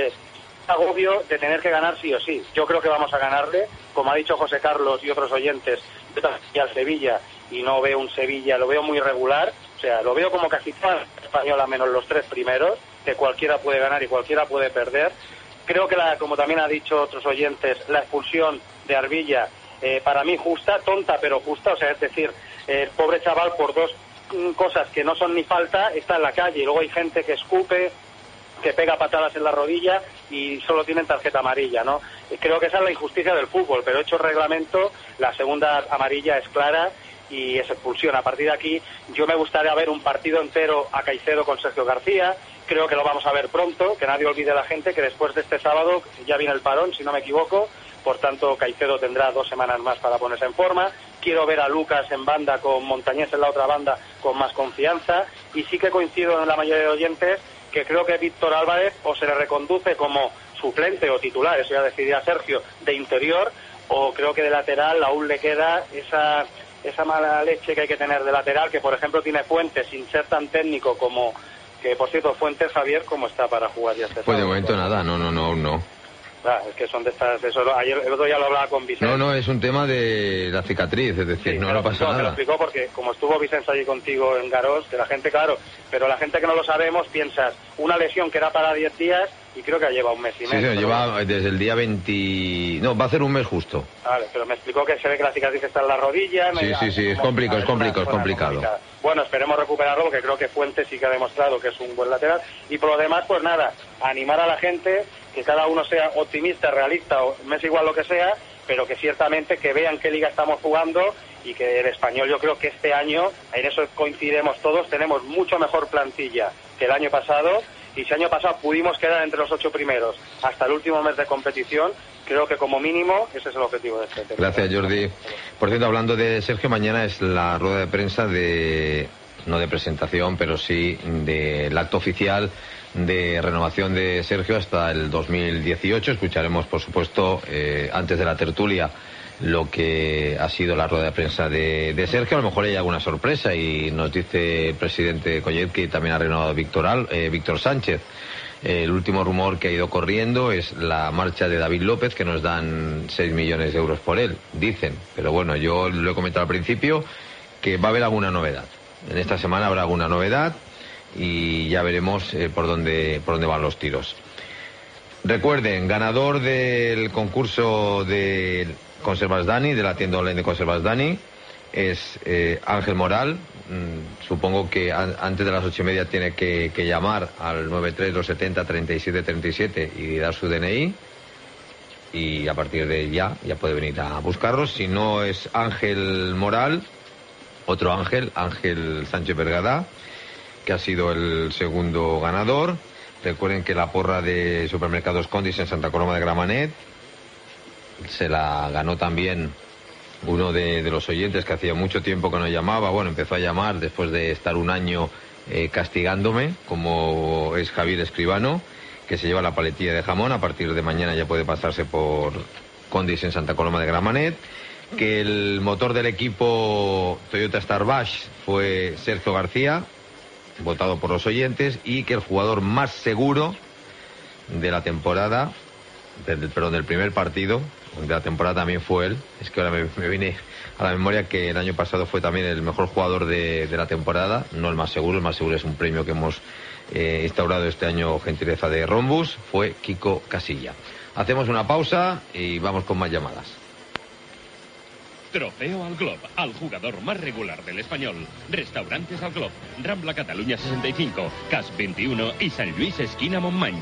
agobio de tener que ganar sí o sí. Yo creo que vamos a ganarle, como ha dicho José Carlos y otros oyentes, y al Sevilla, y no veo un Sevilla, lo veo muy irregular, o sea, lo veo como casi toda la española menos los 3 primeros, que cualquiera puede ganar y cualquiera puede perder. Creo que, como también ha dicho otros oyentes, la expulsión de Arvilla, para mí justa, tonta pero justa, o sea, es decir, el pobre chaval por 2 cosas que no son ni falta, está en la calle, y luego hay gente que escupe, que pega patadas en la rodilla y solo tienen tarjeta amarilla, ¿no? Creo que esa es la injusticia del fútbol, pero hecho reglamento, la segunda amarilla es clara y es expulsión. A partir de aquí, yo me gustaría ver un partido entero a Caicedo con Sergio García. Creo que lo vamos a ver pronto, que nadie olvide a la gente que después de este sábado ya viene el parón, si no me equivoco. Por tanto, Caicedo tendrá 2 semanas más para ponerse en forma. Quiero ver a Lucas en banda con Montañés en la otra banda con más confianza. Y sí que coincido en la mayoría de oyentes que creo que Víctor Álvarez o se le reconduce como suplente o titular, eso ya decidirá Sergio, de interior, o creo que de lateral aún le queda esa mala leche que hay que tener de lateral, que por ejemplo tiene Fuentes, sin ser tan técnico como, que por cierto Fuentes, Javier, ¿cómo está para jugar ya este sábado? Pues de momento nada, no. Es que son de estas, ayer el otro día lo hablaba con Vicente. No, es un tema de la cicatriz, es decir, sí, no pasa nada. Me lo explicó porque como estuvo Vicente allí contigo en Garós, que la gente, claro, pero la gente que no lo sabemos piensas, una lesión que era para 10 días, y creo que lleva un mes y medio. Sí, lleva desde el día 20... No, va a hacer un mes justo. Vale, pero me explicó que se ve que la cicatriz está en la rodilla. Sí, es complicado. Bueno, esperemos recuperarlo, porque creo que Fuentes sí que ha demostrado que es un buen lateral. Y por lo demás, pues nada, animar a la gente, que cada uno sea optimista, realista, o me es igual lo que sea, pero que ciertamente que vean qué liga estamos jugando, y que el Español, yo creo que este año, en eso coincidimos todos, tenemos mucho mejor plantilla que el año pasado. Y si el año pasado pudimos quedar entre los 8 primeros hasta el último mes de competición, creo que como mínimo ese es el objetivo de este tema. Gracias, Jordi. Por cierto, hablando de Sergio, mañana es la rueda de prensa no de presentación, pero sí del acto oficial de renovación de Sergio hasta el 2018. Escucharemos, por supuesto, antes de la tertulia, lo que ha sido la rueda de prensa de Sergio. A lo mejor hay alguna sorpresa y nos dice el presidente Collet que también ha renovado Víctor Sánchez. El último rumor que ha ido corriendo es la marcha de David López, que nos dan 6 millones de euros por él, dicen. Pero bueno, yo lo he comentado al principio, que va a haber alguna novedad. En esta semana habrá alguna novedad y ya veremos por dónde van los tiros. Recuerden, ganador del concurso de Conservas Dani, de la tienda online de Conservas Dani, es Ángel Moral. Supongo que antes de las 8:30 tiene que llamar al 932703737 y dar su DNI, y a partir de ya puede venir a buscarlos. Si no es Ángel Moral, otro Ángel Sánchez Vergada, que ha sido el segundo ganador. Recuerden que la porra de Supermercados Condis en Santa Coloma de Gramenet se la ganó también uno de los oyentes que hacía mucho tiempo que no llamaba. Bueno, empezó a llamar después de estar un año castigándome, como es Javier Escribano, que se lleva la paletilla de jamón. A partir de mañana ya puede pasarse por Condis en Santa Coloma de Gramenet. Que el motor del equipo Toyota Starbash fue Sergio García, votado por los oyentes, y que el jugador más seguro de la temporada, del primer partido de la temporada, también fue él. Es que ahora me viene a la memoria que el año pasado fue también el mejor jugador de la temporada, no el más seguro es un premio que hemos instaurado este año, gentileza de Rombus, fue Kiko Casilla. Hacemos una pausa y vamos con más llamadas. Trofeo al Glob, al jugador más regular del Español. Restaurantes al Glob, Rambla Cataluña 65, Cas 21 y San Luis esquina Montmany.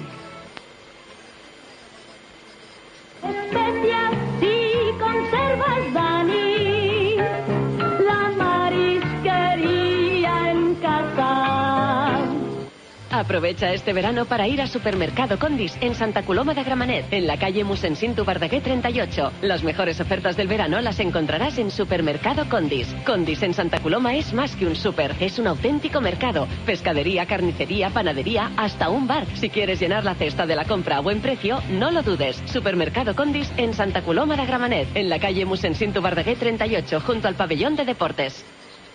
Especias y conservas Dani, la marisquería en casa. Aprovecha este verano para ir a Supermercado Condis en Santa Coloma de Gramenet, en la calle Musencinto Verdaguer 38. Las mejores ofertas del verano las encontrarás en Supermercado Condis. Condis en Santa Coloma es más que un súper, es un auténtico mercado. Pescadería, carnicería, panadería, hasta un bar. Si quieres llenar la cesta de la compra a buen precio, no lo dudes. Supermercado Condis en Santa Coloma de Gramenet, en la calle Musencinto Verdaguer 38, junto al pabellón de deportes.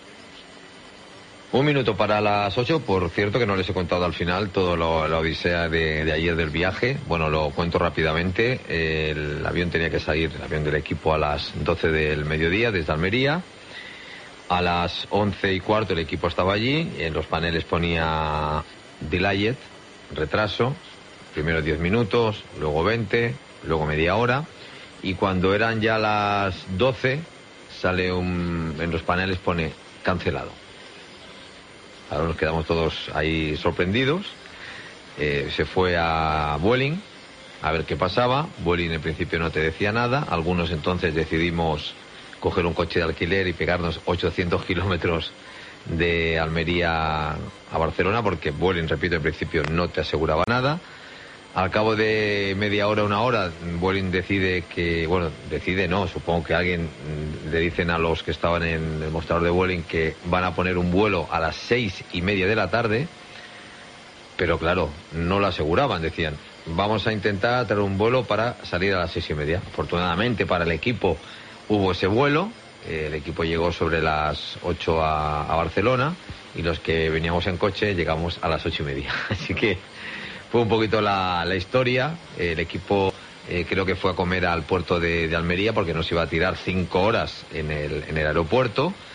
1 minuto para las 8, por cierto que no les he contado al final todo la odisea de ayer del viaje. Bueno, lo cuento rápidamente. El avión tenía que salir, el avión del equipo, a las 12 del mediodía desde Almería. A las 11:15 el equipo estaba allí, en los paneles ponía delayed, retraso, primero 10 minutos, luego 20, luego media hora, y cuando eran ya las 12 sale en los paneles pone cancelado. Ahora nos quedamos todos ahí sorprendidos. Se fue a Vueling a ver qué pasaba. Vueling en principio no te decía nada. Algunos entonces decidimos coger un coche de alquiler y pegarnos 800 kilómetros de Almería a Barcelona, porque Vueling, repito, en principio no te aseguraba nada. Al cabo de media hora, 1 hora, Vueling decide supongo que alguien le dicen a los que estaban en el mostrador de Vueling que van a poner un vuelo a las 6:30 de la tarde, pero claro, no lo aseguraban, decían, vamos a intentar traer un vuelo para salir a las 6:30. Afortunadamente para el equipo hubo ese vuelo, el equipo llegó sobre las 8 a Barcelona, y los que veníamos en coche llegamos a las 8:30, así que fue un poquito la historia. El equipo creo que fue a comer al puerto de Almería, porque nos iba a tirar 5 horas en el aeropuerto,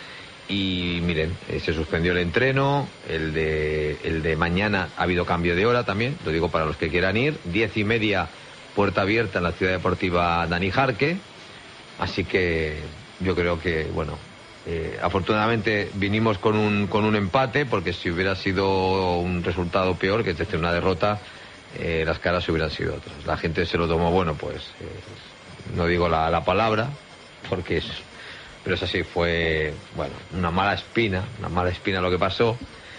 Y miren, se suspendió el entreno, el de mañana ha habido cambio de hora también, lo digo para los que quieran ir, 10:30, puerta abierta en la Ciudad Deportiva Dani Jarque, así que yo creo que, bueno, afortunadamente vinimos con un empate, porque si hubiera sido un resultado peor, que es decir, una derrota, las caras hubieran sido otras. La gente se lo tomó, bueno, pues, no digo la palabra, porque es... Pero eso sí, fue, bueno, una mala espina lo que pasó.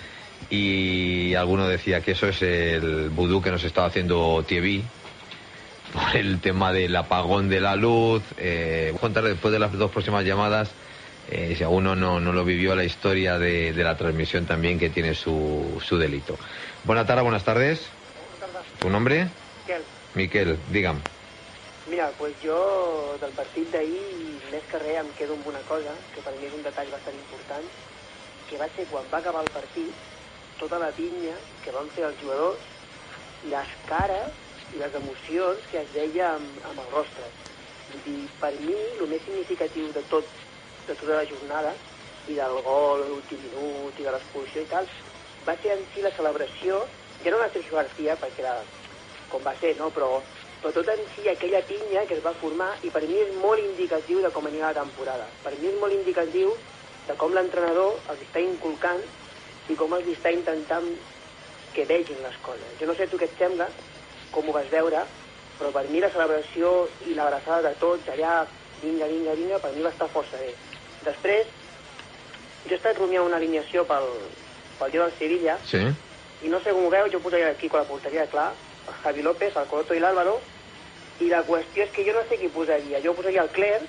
Y alguno decía que eso es el vudú que nos estaba haciendo Thierry por el tema del apagón de la luz. Voy a contar después de las 2 próximas llamadas, si alguno no lo vivió, la historia de la transmisión también, que tiene su delito. Buenas tardes. ¿Tu nombre? Miquel, dígame. Mira, pues jo del partit d'ahir, més que res, em quedo amb una cosa, que per mi és un detall bastant important, que va ser quan va acabar el partit, tota la pinya que van fer els jugadors, les cares i les emocions que es veia amb el rostre. Vull dir, per mi, el més significatiu de tota la jornada, i del gol, l'últim minut, i de l'expulsió i tal, va ser en si la celebració, ja no la Sergio García, perquè era com va ser, no?, però tot en si aquella pinya que es va formar, i per mi és molt indicatiu de com anirà la temporada. Per mi és molt indicatiu de com l'entrenador els està inculcant i com els està intentant que vegin les coses. Jo no sé tu què et sembla, com ho vas veure, però per mi la celebració i l'abraçada de tots allà, vinga, per mi va estar força bé. Després, jo he estat rumiant una alineació pel dia del Sevilla, sí, i no sé com ho veu, jo posaria aquí con la porteria, clar, el Javi López, el Coloto i l'Álvaro, i la qüestió és que jo no sé qui posaria. Jo posaria el Clerc,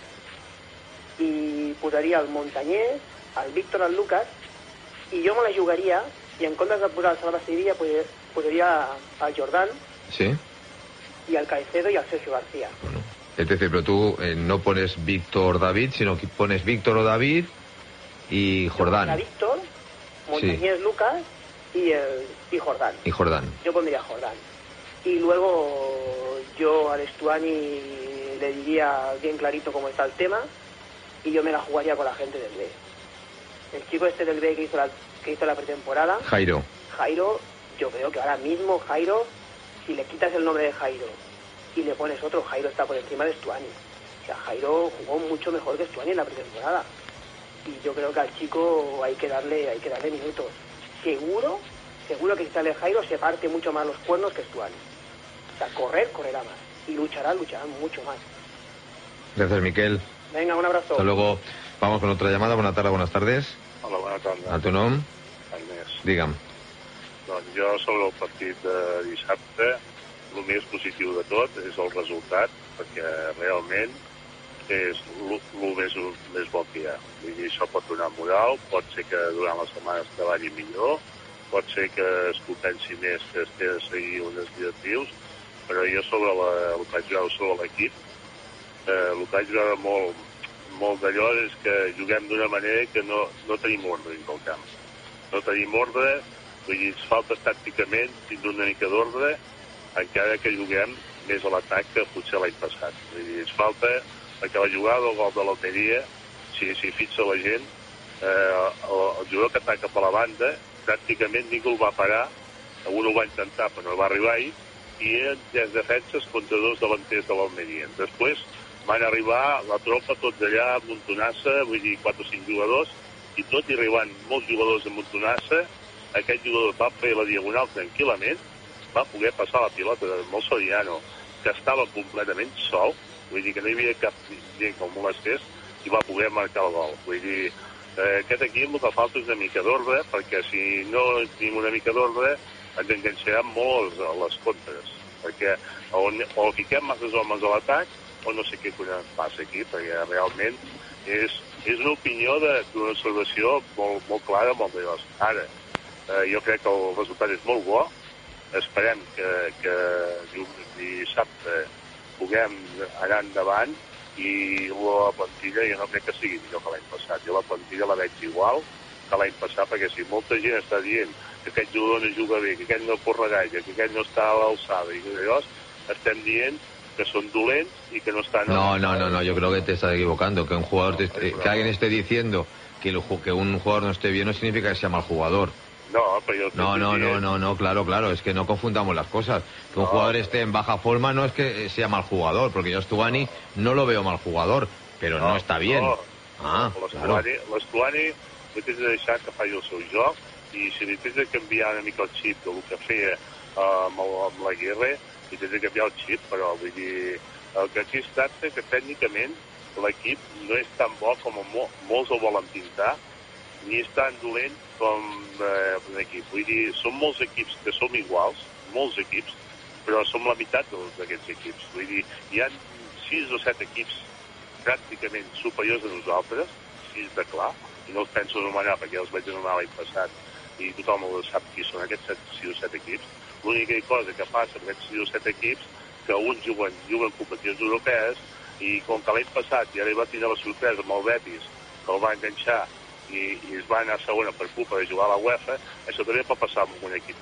i posaria el Montañés, el Víctor, el Lucas, i jo me la jugaria, i en comptes de posar el Salva Sevilla, posaria el Jordán, sí, y al Caicedo y al Sergio García. Bueno, es decir, pero tú no pones Víctor David, sino que pones Víctor o David y Jordán. Yo Víctor, Montañés, sí, Lucas y Jordán. Y Jordán. Yo pondría Jordán. Y luego yo al Estuani le diría bien clarito cómo está el tema, y yo me la jugaría con la gente del B. El chico este del B que hizo la pretemporada, Jairo, yo creo que ahora mismo Jairo, si le quitas el nombre de Jairo y le pones otro, Jairo está por encima de Estuani. O sea, Jairo jugó mucho mejor que Estuani en la pretemporada. Y yo creo que al chico hay que darle minutos. Seguro que si sale Jairo se parte mucho más los cuernos que Estuani. O sea, correrá más. Y lucharán mucho más. Gracias, Miquel. Venga, un abrazo. Hasta luego. Vamos con otra llamada. Buenas tardes. Hola, bona tarda. A tu nom? Agnès. Digue'm. Doncs jo, sobre el partit de dissabte, el més positiu de tot és el resultat, perquè realment és el més bo que hi ha. Vull dir, això pot donar moral, pot ser que durant les setmanes treballi millor, pot ser que es potenci més, que es té de seguir uns directius, però jo sobre el que vaig veure sobre l'equip, el que vaig veure molt d'allò és que juguem d'una manera que no tenim ordre dins del camp. No tenim ordre, vull dir, ens falta tàcticament tindre una mica d'ordre, encara que juguem més a l'atac que potser l'any passat. Vull dir, ens falta, perquè la jugada del gol de l'Almeria, si fixa la gent, el jugador que ataca per la banda, pràcticament ningú el va parar, un ho va intentar però no va arribar-hi, i eren 10 defenses contra 2 delanters de l'Almeria. Després van arribar la tropa tots allà a Montonassa, vull dir 4 o 5 jugadors, i tot i arribant molts jugadors a Montonassa, aquest jugador va fer la diagonal tranquil·lament, va poder passar la pilota de molt Soriano, que estava completament sol, vull dir que no hi havia cap gent que el molestés, i va poder marcar el gol. Vull dir, aquest equip el que falta és una mica d'ordre, perquè si no tenim una mica d'ordre ens enganxaran molt a les contres, perquè o fiquem masses homes a l'atac o no sé què passa aquí, perquè realment és una opinió d'una observació molt clara, molt veloç. Ara, jo crec que el resultat és molt bo, esperem que dissabte puguem anar endavant, i la plantilla jo no crec que sigui millor que l'any passat. Jo la plantilla la veig igual que l'any passat, perquè si molta gent està dient que aquest jugador no juga bé, que aquest no corre gaire, que aquest no està a l'alçada, i llavors estem dient que son dolents y que no están... No, yo creo que te estás equivocando, que un jugador que alguien esté diciendo que un jugador no esté bien no significa que sea mal jugador. No, pero yo No, claro, es que no confundamos las cosas. Que un jugador esté en baja forma no es que sea mal jugador, porque yo a Stuani no lo veo mal jugador, però no està bien. Claro. L'Estuani li tens de deixar que faci el seu joc, i si li tens de canviar una mica el xip del que feia amb la Guerra, li tens de canviar el xip, però vull dir, el que aquí es tracta que tècnicament l'equip no és tan bo com molts el volen pintar, ni és tan dolent com un equip. Vull dir, són molts equips que som iguals, molts equips, però som la meitat d'aquests equips. Vull dir, hi ha 6 o 7 equips pràcticament superiors a nosaltres, 6 de clar, i no els penso anomenar perquè els vaig anomenar l'any passat i tothom sap qui són aquests 6 o 7 equips. L'única cosa que passa amb aquests 6 o 7 equips que uns juguen competicions europees, i com que l'any passat ja li va tenir la sorpresa amb el Betis, que el va enganxar i es va anar a segona per culpa de jugar a la UEFA, això també pot passar amb un equip.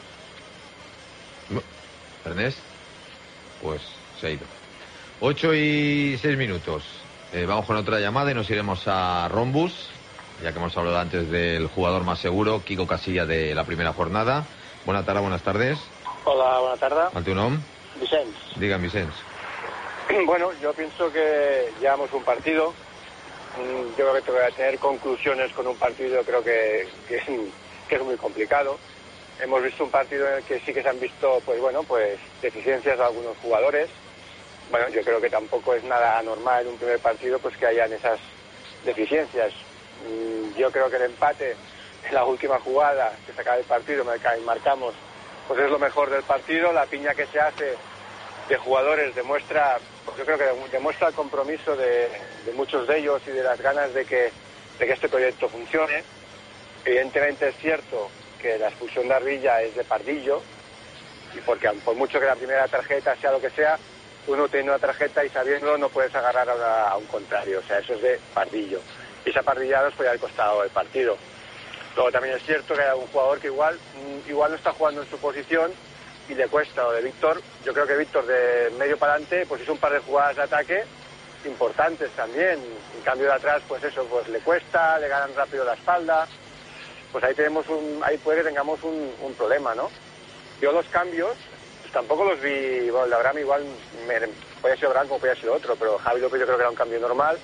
Ernest, pues se ha ido. 8 y 6 minutos. Vamos con otra llamada y nos iremos a Rombus, ya que hemos hablado antes del jugador más seguro, Quico Casilla, de la primera jornada. Buenas tardes. Hola, buenas tardes. ¿Ante un nom? Vicens. Digan, Vicens. Bueno, yo pienso que llevamos un partido. Yo creo que voy a tener conclusiones con un partido, creo que es muy complicado. Hemos visto un partido en el que sí que se han visto, pues deficiencias de algunos jugadores. Bueno, yo creo que tampoco es nada anormal en un primer partido pues que hayan esas deficiencias. Yo creo que el empate en la última jugada que se acaba el partido y marcamos, pues es lo mejor del partido. La piña que se hace de jugadores demuestra, pues yo creo que demuestra el compromiso de muchos de ellos y de las ganas de que este proyecto funcione. Evidentemente es cierto que la expulsión de Arbilla es de Pardillo, y porque por mucho que la primera tarjeta sea lo que sea, uno tiene una tarjeta y sabiéndolo no puedes agarrar a un contrario, o sea, eso es de Pardillo. Y esa pardillada nos puede haber costado el partido. Luego también es cierto que hay algún jugador que igual no está jugando en su posición y le cuesta. O de Víctor, yo creo que Víctor de medio para adelante pues hizo un par de jugadas de ataque importantes también. En cambio de atrás pues eso, pues le cuesta, le ganan rápido la espalda. Pues ahí puede que tengamos un problema, ¿no? Yo los cambios pues tampoco los vi. Bueno, la Abraham igual podía ser Abraham como podía ser otro, pero Javi López yo creo que era un cambio normal.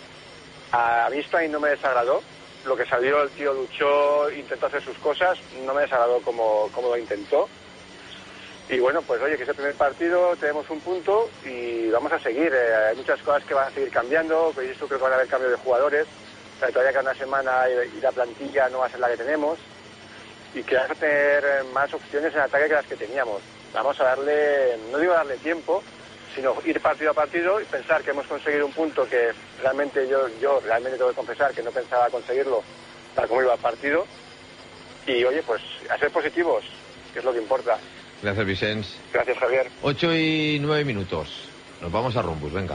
A mí esto ahí no me desagradó. Lo que salió, el tío luchó, intentó hacer sus cosas, no me desagradó como lo intentó. Y bueno, pues oye, que es el primer partido, tenemos un punto y vamos a seguir. Hay muchas cosas que van a seguir cambiando, pues yo creo que van a haber cambio de jugadores. O sea, todavía queda una semana y la plantilla no va a ser la que tenemos. Y que vamos a tener más opciones en ataque que las que teníamos. Vamos a darle, no digo darle tiempo, sino ir partido a partido y pensar que hemos conseguido un punto que realmente yo realmente tengo que confesar que no pensaba conseguirlo tal como iba el partido. Y oye, pues a ser positivos, que es lo que importa. Gracias, Vicens. Gracias, Javier. 8 y 9 minutos. Nos vamos a Rombus, venga.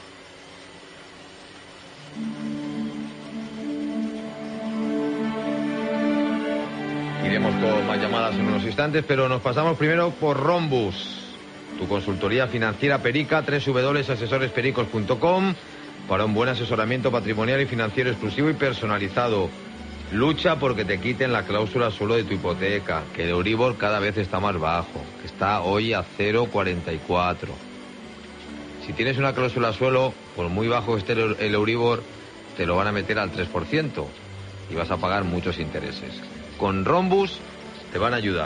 Iremos con más llamadas en unos instantes, pero nos pasamos primero por Rombus, tu consultoría financiera Perica, www.asesorespericos.com, para un buen asesoramiento patrimonial y financiero exclusivo y personalizado. Lucha porque te quiten la cláusula suelo de tu hipoteca, que el Euribor cada vez está más bajo, que está hoy a 0,44. Si tienes una cláusula suelo, por muy bajo que esté el Euribor, te lo van a meter al 3% y vas a pagar muchos intereses. Con Rombus te van a ayudar.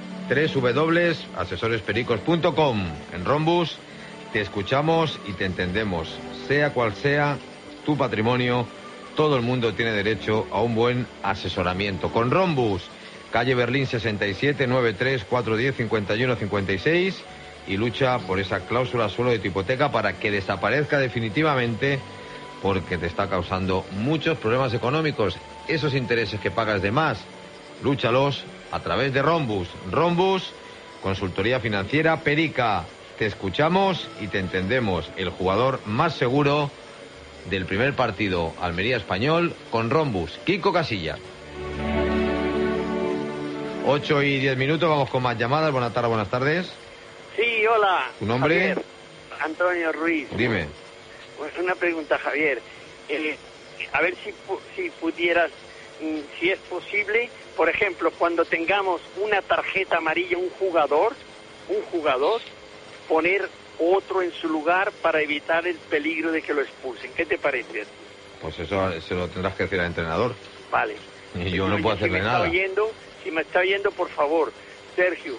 www.asesorespericos.com. En Rombus te escuchamos y te entendemos. Sea cual sea tu patrimonio, todo el mundo tiene derecho a un buen asesoramiento. Con Rombus, calle Berlín 67, 93 410 51 56, y lucha por esa cláusula suelo de tu hipoteca para que desaparezca definitivamente, porque te está causando muchos problemas económicos. Esos intereses que pagas de más, lúchalos a través de Rombus. Rombus, consultoría financiera Perica. Te escuchamos y te entendemos. El jugador más seguro del primer partido Almería Español con Rombus, Quico Casilla. 8 y 10 minutos, vamos con más llamadas. Buenas tardes. Sí, hola. ¿Tu nombre? Javier. Antonio Ruiz. Dime. Pues una pregunta, Javier. a ver si pudieras, si es posible, por ejemplo, cuando tengamos una tarjeta amarilla, un jugador, poner otro en su lugar para evitar el peligro de que lo expulsen. ¿Qué te parece? Pues eso se lo tendrás que decir al entrenador. Vale. Y yo no puedo hacerle nada. Si me está oyendo, por favor, Sergio,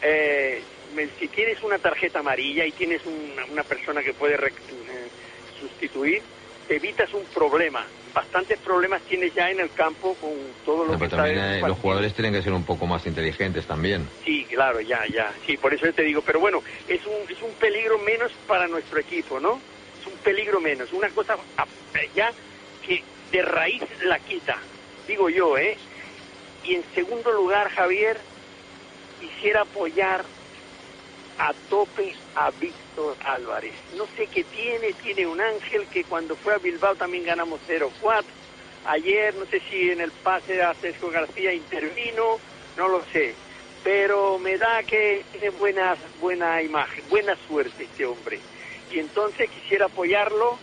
si tienes una tarjeta amarilla y tienes una persona que puede sustituir, te evitas un problema. Bastantes problemas tienes ya en el campo con todo lo que está también los jugadores tienen que ser un poco más inteligentes también. Sí, claro, ya. Sí, por eso te digo. Pero bueno, es un peligro menos para nuestro equipo, ¿no? Es un peligro menos. Una cosa ya que de raíz la quita, digo yo, ¿eh? Y en segundo lugar, Javier, quisiera apoyar a tope a Víctor Álvarez. No sé qué tiene un ángel que cuando fue a Bilbao también ganamos 0-4. Ayer no sé si en el pase a Sergio García intervino, no lo sé, pero me da que tiene buena imagen, buena suerte este hombre. Y entonces quisiera apoyarlo,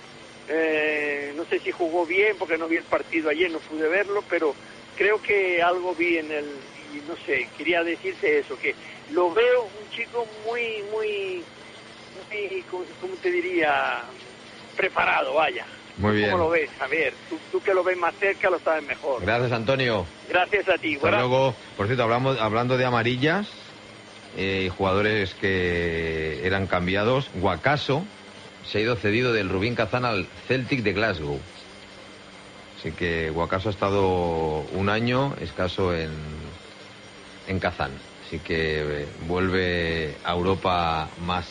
no sé si jugó bien porque no vi el partido ayer, no pude verlo, pero creo que algo vi en el, y no sé, quería decirte eso, que lo veo un chico muy, ¿cómo te diría? Preparado, vaya. Muy bien. ¿Cómo lo ves, Javier? Tú que lo ves más cerca lo sabes mejor. Gracias, Antonio. Gracias a ti. Hasta luego. Por cierto, hablando de amarillas, jugadores que eran cambiados, Guacaso se ha ido cedido del Rubin Kazán al Celtic de Glasgow. Así que Guacaso ha estado un año escaso en Kazán. Así que vuelve a Europa más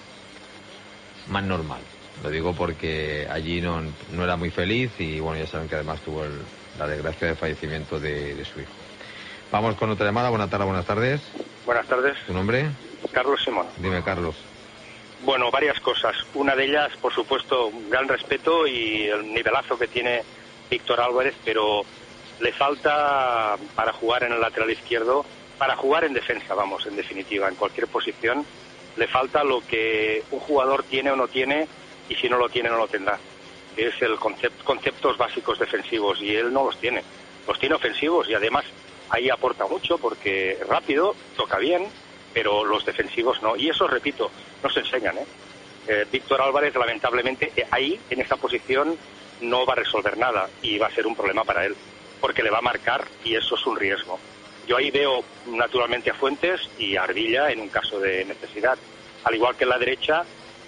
normal. Lo digo porque allí no era muy feliz y bueno, ya saben que además tuvo la desgracia de fallecimiento de su hijo. Vamos con otra llamada. Buenas tardes. Buenas tardes. ¿Tu nombre? Carlos Simón. Dime, Carlos. Bueno, varias cosas. Una de ellas, por supuesto, un gran respeto y el nivelazo que tiene Víctor Álvarez, pero le falta para jugar en el lateral izquierdo, para jugar en defensa, vamos, en definitiva, en cualquier posición, le falta lo que un jugador tiene o no tiene, y si no lo tiene, no lo tendrá, que es el conceptos básicos defensivos, y él no los tiene. Los tiene ofensivos y además ahí aporta mucho porque es rápido, toca bien, pero los defensivos no. Y eso, repito, no se enseñan, Víctor Álvarez, lamentablemente, ahí, en esta posición, no va a resolver nada y va a ser un problema para él, porque le va a marcar y eso es un riesgo. Yo ahí veo naturalmente a Fuentes y a Ardilla en un caso de necesidad. Al igual que en la derecha,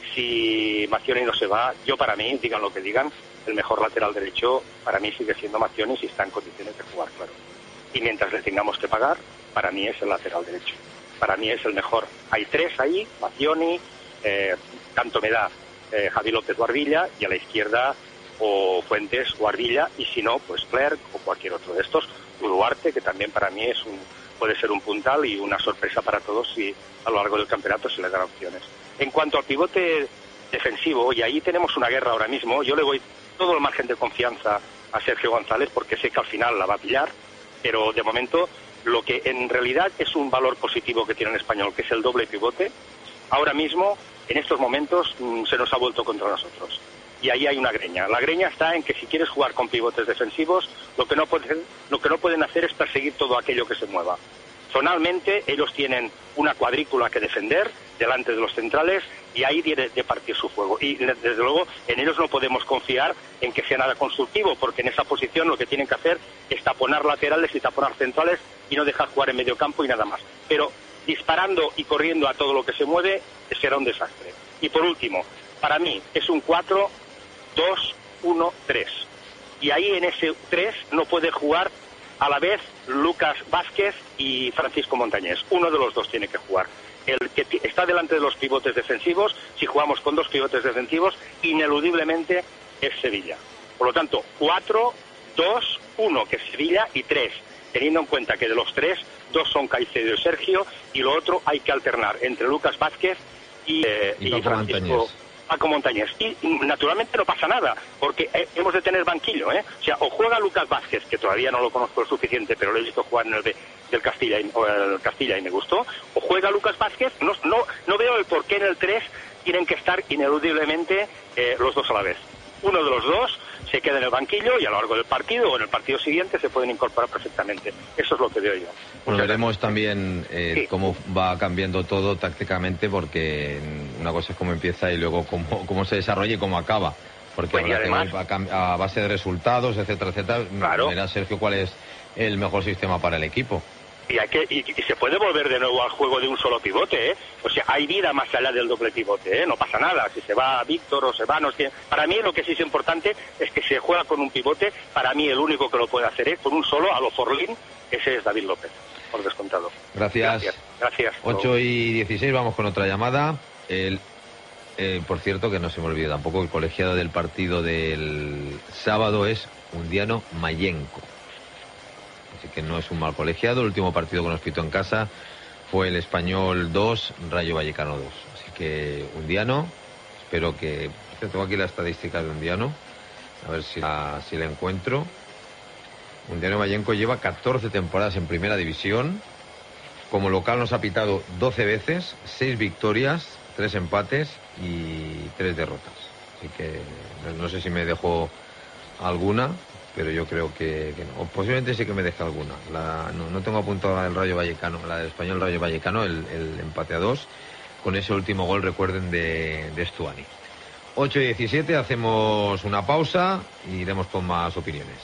si Mazioni no se va, yo para mí, digan lo que digan, el mejor lateral derecho para mí sigue siendo Mazioni si está en condiciones de jugar, claro. Y mientras le tengamos que pagar, para mí es el lateral derecho. Para mí es el mejor. Hay tres ahí, Mazioni, tanto me da Javi López o Ardilla, y a la izquierda o Fuentes o Ardilla, y si no, pues Clerc o cualquier otro de estos. Duarte, que también para mí puede ser un puntal y una sorpresa para todos si a lo largo del campeonato se les dan opciones. En cuanto al pivote defensivo, y ahí tenemos una guerra ahora mismo, yo le doy todo el margen de confianza a Sergio González porque sé que al final la va a pillar, pero de momento lo que en realidad es un valor positivo que tiene el español, que es el doble pivote, ahora mismo, en estos momentos, se nos ha vuelto contra nosotros. Y ahí hay una greña. La greña está en que si quieres jugar con pivotes defensivos, lo que no pueden hacer es perseguir todo aquello que se mueva. Zonalmente, ellos tienen una cuadrícula que defender delante de los centrales y ahí tiene de partir su juego. Y desde luego, en ellos no podemos confiar en que sea nada constructivo, porque en esa posición lo que tienen que hacer es taponar laterales y taponar centrales y no dejar jugar en medio campo y nada más. Pero disparando y corriendo a todo lo que se mueve será un desastre. Y por último, para mí es un 4-2-1-3. Y ahí en ese 3 no puede jugar a la vez Lucas Vázquez y Francisco Montañés. Uno de los dos tiene que jugar. El que está delante de los pivotes defensivos, si jugamos con dos pivotes defensivos, ineludiblemente es Sevilla. Por lo tanto, 4, 2, 1, que es Sevilla, y 3, teniendo en cuenta que de los 3, 2 son Caicedo y Sergio, y lo otro hay que alternar entre Lucas Vázquez y Francisco Paco Montañés. Y naturalmente no pasa nada, porque hemos de tener banquillo, O sea, o juega Lucas Vázquez, que todavía no lo conozco lo suficiente, pero lo he visto jugar en el del Castilla y me gustó, o juega Lucas Vázquez, no veo el por qué en el 3 tienen que estar ineludiblemente los dos a la vez. Uno de los dos se queda en el banquillo y a lo largo del partido o en el partido siguiente se pueden incorporar perfectamente. Eso es lo que veo yo. Bueno, veremos también cómo va cambiando todo tácticamente, porque una cosa es cómo empieza y luego cómo se desarrolla y cómo acaba. Porque Pues, y además, a base de resultados, etcétera, etcétera, claro, verá Sergio cuál es el mejor sistema para el equipo. Y se puede volver de nuevo al juego de un solo pivote, ¿eh? O sea, hay vida más allá del doble pivote, ¿eh? No pasa nada, si se va Víctor o se va, no sé. Para mí lo que sí es importante es que se juega con un pivote. Para mí el único que lo puede hacer es con un solo, a lo Forlín, ese es David López, por descontado. Gracias. Gracias. 8:16, vamos con otra llamada. Por cierto, que no se me olvide tampoco, el colegiado del partido del sábado es Undiano Mayenco. Así que no es un mal colegiado. El último partido que nos pitó en casa fue el Español 2, Rayo Vallecano 2. Así que Undiano, espero que... Tengo aquí la estadística de Undiano, a ver si la encuentro. Undiano Mayenco lleva 14 temporadas en primera división. Como local nos ha pitado 12 veces, 6 victorias, 3 empates y 3 derrotas. Así que no sé si me dejó alguna, pero yo creo que no. O posiblemente sí que me deje alguna. No tengo apuntado la del Rayo Vallecano, la del Español Rayo Vallecano, el empate a 2, con ese último gol, recuerden, de Stuani. 8:17, hacemos una pausa y iremos con más opiniones.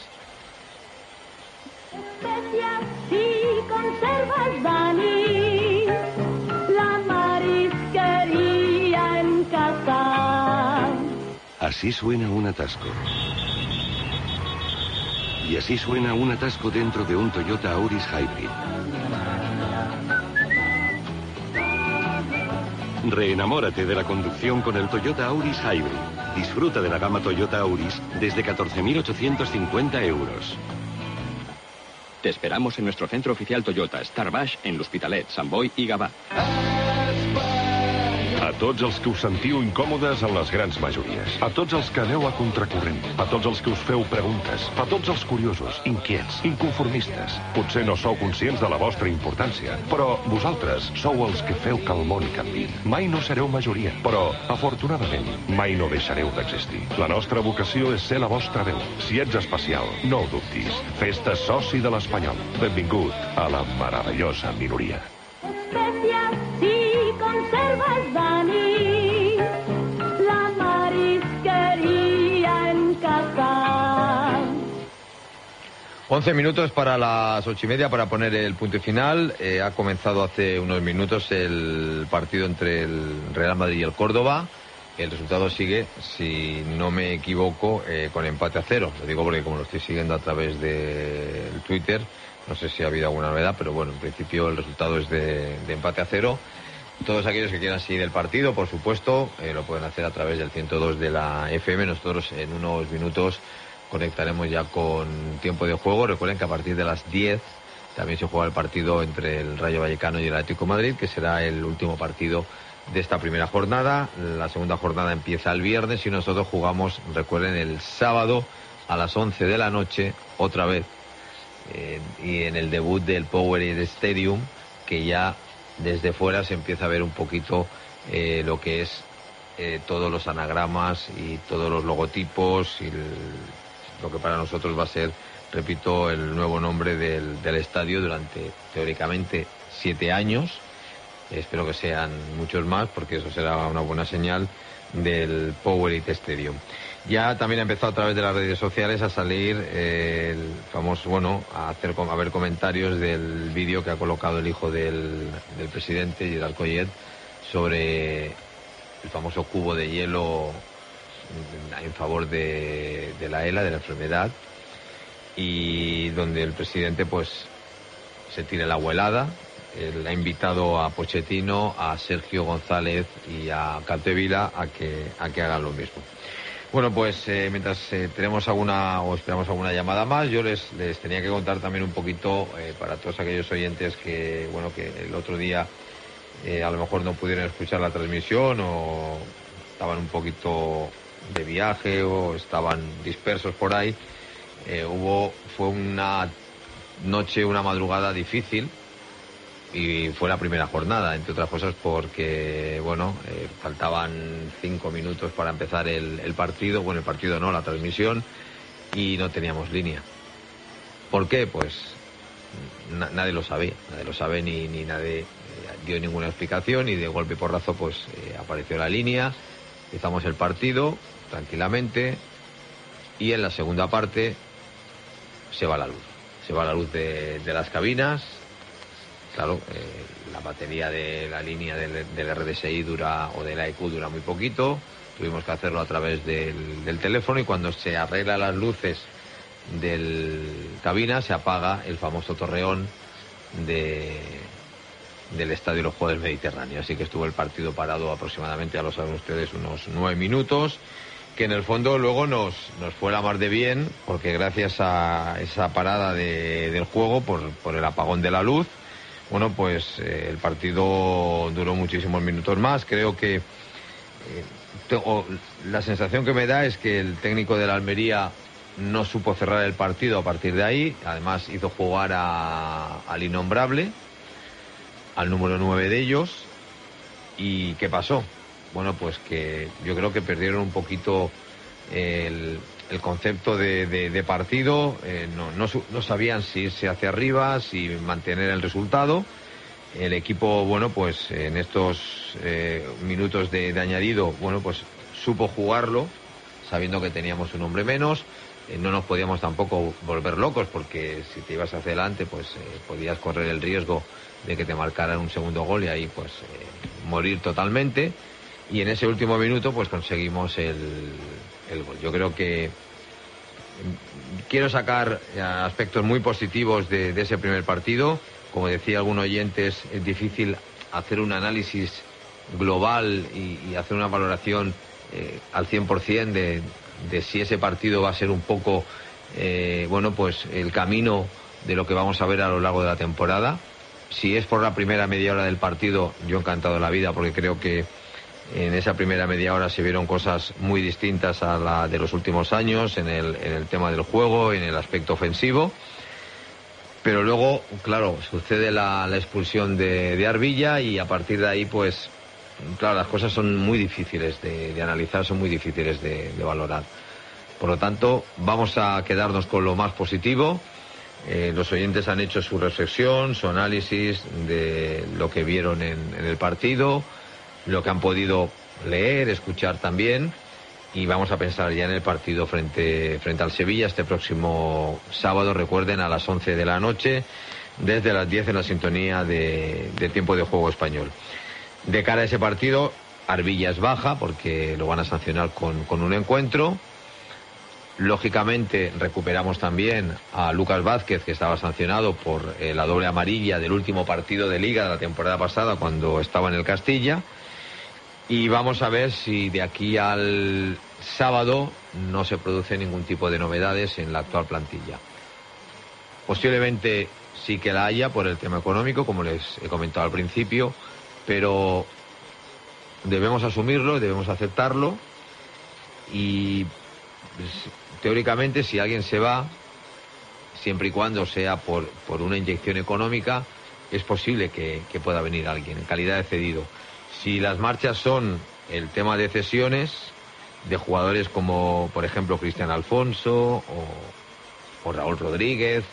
Especias y conservas, Dani, la marisquería en casa. Así suena un atasco. Y así suena un atasco dentro de un Toyota Auris Hybrid. Reenamórate de la conducción con el Toyota Auris Hybrid. Disfruta de la gama Toyota Auris desde 14.850 euros. Te esperamos en nuestro centro oficial Toyota, Star Baix, en l'Hospitalet, Sant Boi i Gavà. A tots els que us sentiu incòmodes en les grans majories. A tots els que aneu a contracorrent. A tots els que us feu preguntes. A tots els curiosos, inquiets, inconformistes. Potser no sou conscients de la vostra importància, però vosaltres sou els que feu que el món canvi. Mai no sereu majoria, però, afortunadament, mai no deixareu d'existir. La nostra vocació és ser la vostra veu. Si ets especial, no ho dubtis. Fes-te soci de l'Espanyol. Benvingut a la meravellosa minoria. Especias y conservas, Dani, la marisquería en casa. 11 minutos para las 8:30 para poner el punto final. Ha comenzado hace unos minutos el partido entre el Real Madrid y el Córdoba. El resultado sigue, si no me equivoco, con empate a 0. Lo digo porque como lo estoy siguiendo a través del Twitter, no sé si ha habido alguna novedad, pero bueno, en principio el resultado es de empate a 0. Todos aquellos que quieran seguir el partido, por supuesto, lo pueden hacer a través del 102 de la FM. Nosotros en unos minutos conectaremos ya con tiempo de juego. Recuerden que a partir de las 10 también se juega el partido entre el Rayo Vallecano y el Atlético de Madrid, que será el último partido de esta primera jornada. La segunda jornada empieza el viernes y nosotros jugamos, recuerden, el sábado a las 11 de la noche, otra vez, y en el debut del Powerade Stadium, que ya desde fuera se empieza a ver un poquito lo que es todos los anagramas y todos los logotipos y lo que para nosotros va a ser, repito, el nuevo nombre del estadio durante teóricamente 7 años. Espero que sean muchos más, porque eso será una buena señal del Powerade Stadium. Ya también ha empezado a través de las redes sociales a salir el famoso, a ver comentarios del vídeo que ha colocado el hijo del presidente, Gerard Collet, sobre el famoso cubo de hielo en favor de la ELA, de la enfermedad, y donde el presidente pues se tira la helada. Él ha invitado a Pochettino, a Sergio González y a Capdevila a que hagan lo mismo. Bueno, pues mientras tenemos esperamos alguna llamada más, yo les tenía que contar también un poquito para todos aquellos oyentes que el otro día a lo mejor no pudieron escuchar la transmisión o estaban un poquito de viaje o estaban dispersos por ahí. Fue una madrugada difícil. Y fue la primera jornada, entre otras cosas porque, faltaban 5 minutos para empezar el partido. Bueno, el partido no, la transmisión. y no teníamos línea. ¿Por qué? Pues nadie lo sabe ni nadie dio ninguna explicación, y de golpe y porrazo pues apareció la línea, empezamos el partido tranquilamente, y en la segunda parte se va la luz de las cabinas. Claro, la batería de la línea del RDSI o del AEQ dura muy poquito, tuvimos que hacerlo a través del teléfono, y cuando se arreglan las luces del cabina se apaga el famoso torreón del estadio de los Juegos del Mediterráneo. Así que estuvo el partido parado aproximadamente, ya lo saben ustedes, unos 9 minutos, que en el fondo luego nos fue la mar de bien, porque gracias a esa parada del juego por el apagón de la luz, bueno, pues el partido duró muchísimos minutos más. Creo que la sensación que me da es que el técnico de la Almería no supo cerrar el partido a partir de ahí. Además hizo jugar al innombrable, al número 9 de ellos. ¿Y qué pasó? Bueno, pues que yo creo que perdieron un poquito el concepto de partido. No sabían si irse hacia arriba, si mantener el resultado. El equipo, bueno, pues en estos minutos de añadido, bueno, pues supo jugarlo, sabiendo que teníamos un hombre menos. No nos podíamos tampoco volver locos, porque si te ibas hacia adelante, pues podías correr el riesgo de que te marcaran un segundo gol y ahí pues morir totalmente. Y en ese último minuto pues conseguimos el gol. Yo creo que quiero sacar aspectos muy positivos de ese primer partido. Como decía algún oyente, es difícil hacer un análisis global y hacer una valoración al 100% de si ese partido va a ser un poco bueno, pues el camino de lo que vamos a ver a lo largo de la temporada. Si es por la primera media hora del partido, yo encantado de la vida, porque creo que en esa primera media hora se vieron cosas muy distintas a la de los últimos años en el tema del juego, en el aspecto ofensivo. Pero luego, claro, sucede la expulsión de Arvilla, y a partir de ahí, pues, claro, las cosas son muy difíciles de analizar, son muy difíciles de valorar. Por lo tanto, vamos a quedarnos con lo más positivo. Los oyentes han hecho su reflexión, su análisis de lo que vieron en el partido, lo que han podido leer, escuchar también, y vamos a pensar ya en el partido frente al Sevilla este próximo sábado, recuerden, a las 11 de la noche, desde las 10 en la sintonía de Tiempo de Juego Español. De cara a ese partido, Arvilla es baja porque lo van a sancionar con un encuentro. Lógicamente recuperamos también a Lucas Vázquez, que estaba sancionado por la doble amarilla del último partido de Liga de la temporada pasada cuando estaba en el Castilla. Y vamos a ver si de aquí al sábado no se produce ningún tipo de novedades en la actual plantilla. Posiblemente sí que la haya por el tema económico, como les he comentado al principio, pero debemos asumirlo, debemos aceptarlo, y teóricamente si alguien se va, siempre y cuando sea por una inyección económica, es posible que pueda venir alguien en calidad de cedido. Si las marchas son el tema de cesiones de jugadores como, por ejemplo, Cristian Alfonso o Raúl Rodríguez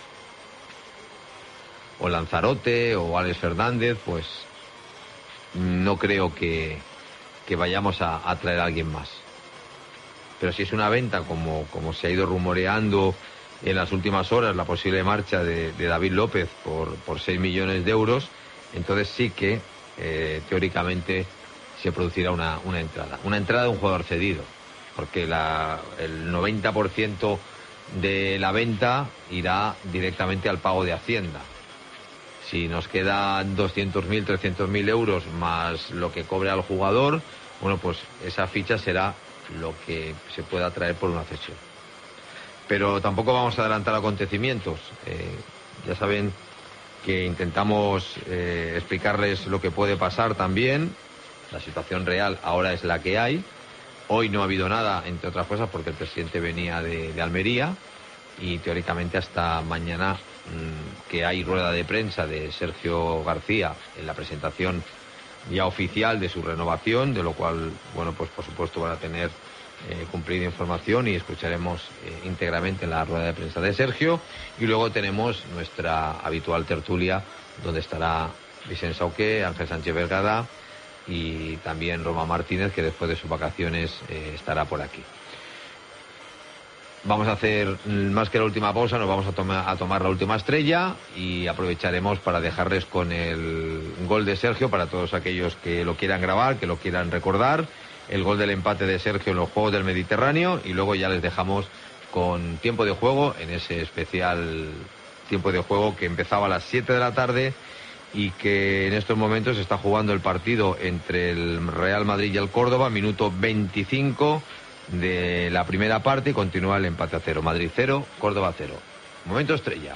o Lanzarote o Alex Fernández, pues no creo que vayamos a traer a alguien más. Pero si es una venta, como se ha ido rumoreando en las últimas horas, la posible marcha de David López por 6 millones de euros, entonces sí que teóricamente se producirá una entrada de un jugador cedido, porque el 90% de la venta irá directamente al pago de Hacienda. Si nos quedan 200.000, 300.000 euros más lo que cobre al jugador, bueno, pues esa ficha será lo que se pueda traer por una cesión. Pero tampoco vamos a adelantar acontecimientos. Ya saben que intentamos explicarles lo que puede pasar también. La situación real ahora es la que hay. Hoy no ha habido nada, entre otras cosas, porque el presidente venía de Almería, y teóricamente hasta mañana que hay rueda de prensa de Sergio García en la presentación ya oficial de su renovación, de lo cual, bueno, pues por supuesto van a tener cumplida información y escucharemos íntegramente la rueda de prensa de Sergio. Y luego tenemos nuestra habitual tertulia, donde estará Vicent Sauqué, Ángel Sánchez Vergada y también Roma Martínez, que después de sus vacaciones estará por aquí. Vamos a hacer más que la última pausa, nos vamos a tomar la última estrella y aprovecharemos para dejarles con el gol de Sergio para todos aquellos que lo quieran grabar, que lo quieran recordar, el gol del empate de Sergio en los Juegos del Mediterráneo, y luego ya les dejamos con tiempo de juego, en ese especial tiempo de juego que empezaba a las 7 de la tarde y que en estos momentos está jugando el partido entre el Real Madrid y el Córdoba, minuto 25 de la primera parte, y continúa el empate a 0. Madrid 0, Córdoba 0. Momento estrella.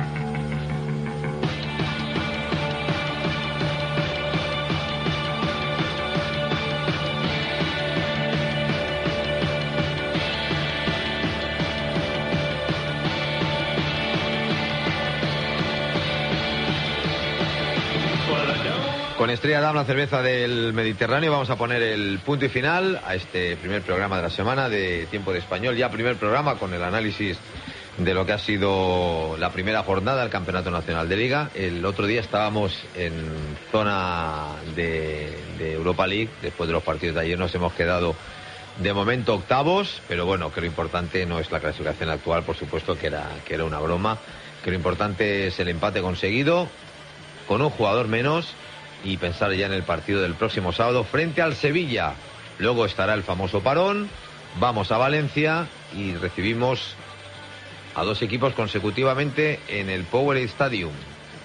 Con Estrella Damm, la cerveza del Mediterráneo, vamos a poner el punto y final a este primer programa de la semana de Tiempo de Español. Ya primer programa con el análisis de lo que ha sido la primera jornada del Campeonato Nacional de Liga. El otro día estábamos en zona de Europa League. Después de los partidos de ayer nos hemos quedado de momento octavos, pero bueno, que lo importante no es la clasificación actual, por supuesto que era una broma. Que lo importante es el empate conseguido con un jugador menos y pensar ya en el partido del próximo sábado frente al Sevilla. Luego estará el famoso parón, vamos a Valencia y recibimos a dos equipos consecutivamente en el Powerade Stadium,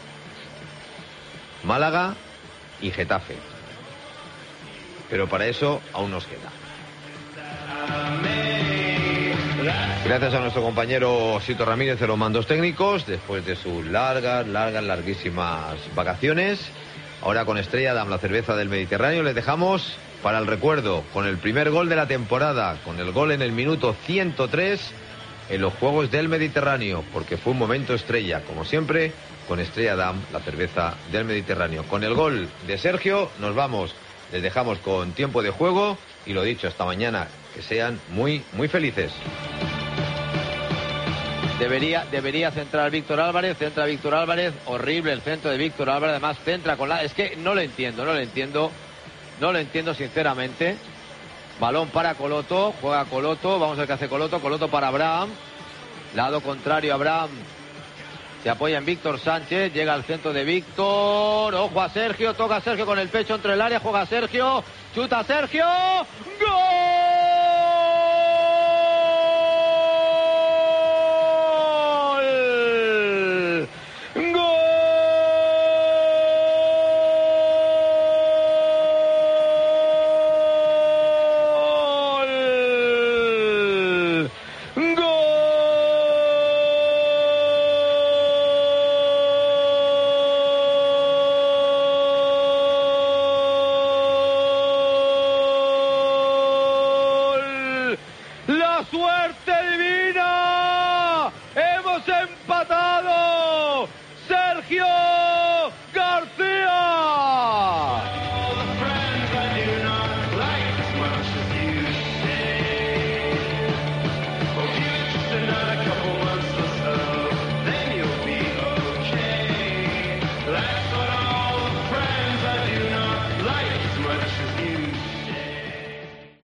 Málaga y Getafe. Pero para eso aún nos queda. Gracias a nuestro compañero Sito Ramírez de los mandos técnicos, después de sus larguísimas vacaciones. Ahora con Estrella Damm, la cerveza del Mediterráneo, les dejamos para el recuerdo con el primer gol de la temporada, con el gol en el minuto 103 en los Juegos del Mediterráneo, porque fue un momento estrella, como siempre, con Estrella Damm, la cerveza del Mediterráneo. Con el gol de Sergio nos vamos, les dejamos con tiempo de juego y lo dicho, hasta mañana, que sean muy, muy felices. Debería centrar Víctor Álvarez, centra Víctor Álvarez, horrible el centro de Víctor Álvarez, además centra con la... Es que no lo entiendo sinceramente. Balón para Coloto, juega Coloto, vamos a ver qué hace Coloto para Abraham, lado contrario Abraham, se apoya en Víctor Sánchez, llega al centro de Víctor, ojo a Sergio, toca a Sergio con el pecho entre el área, juega Sergio, chuta Sergio, ¡gol!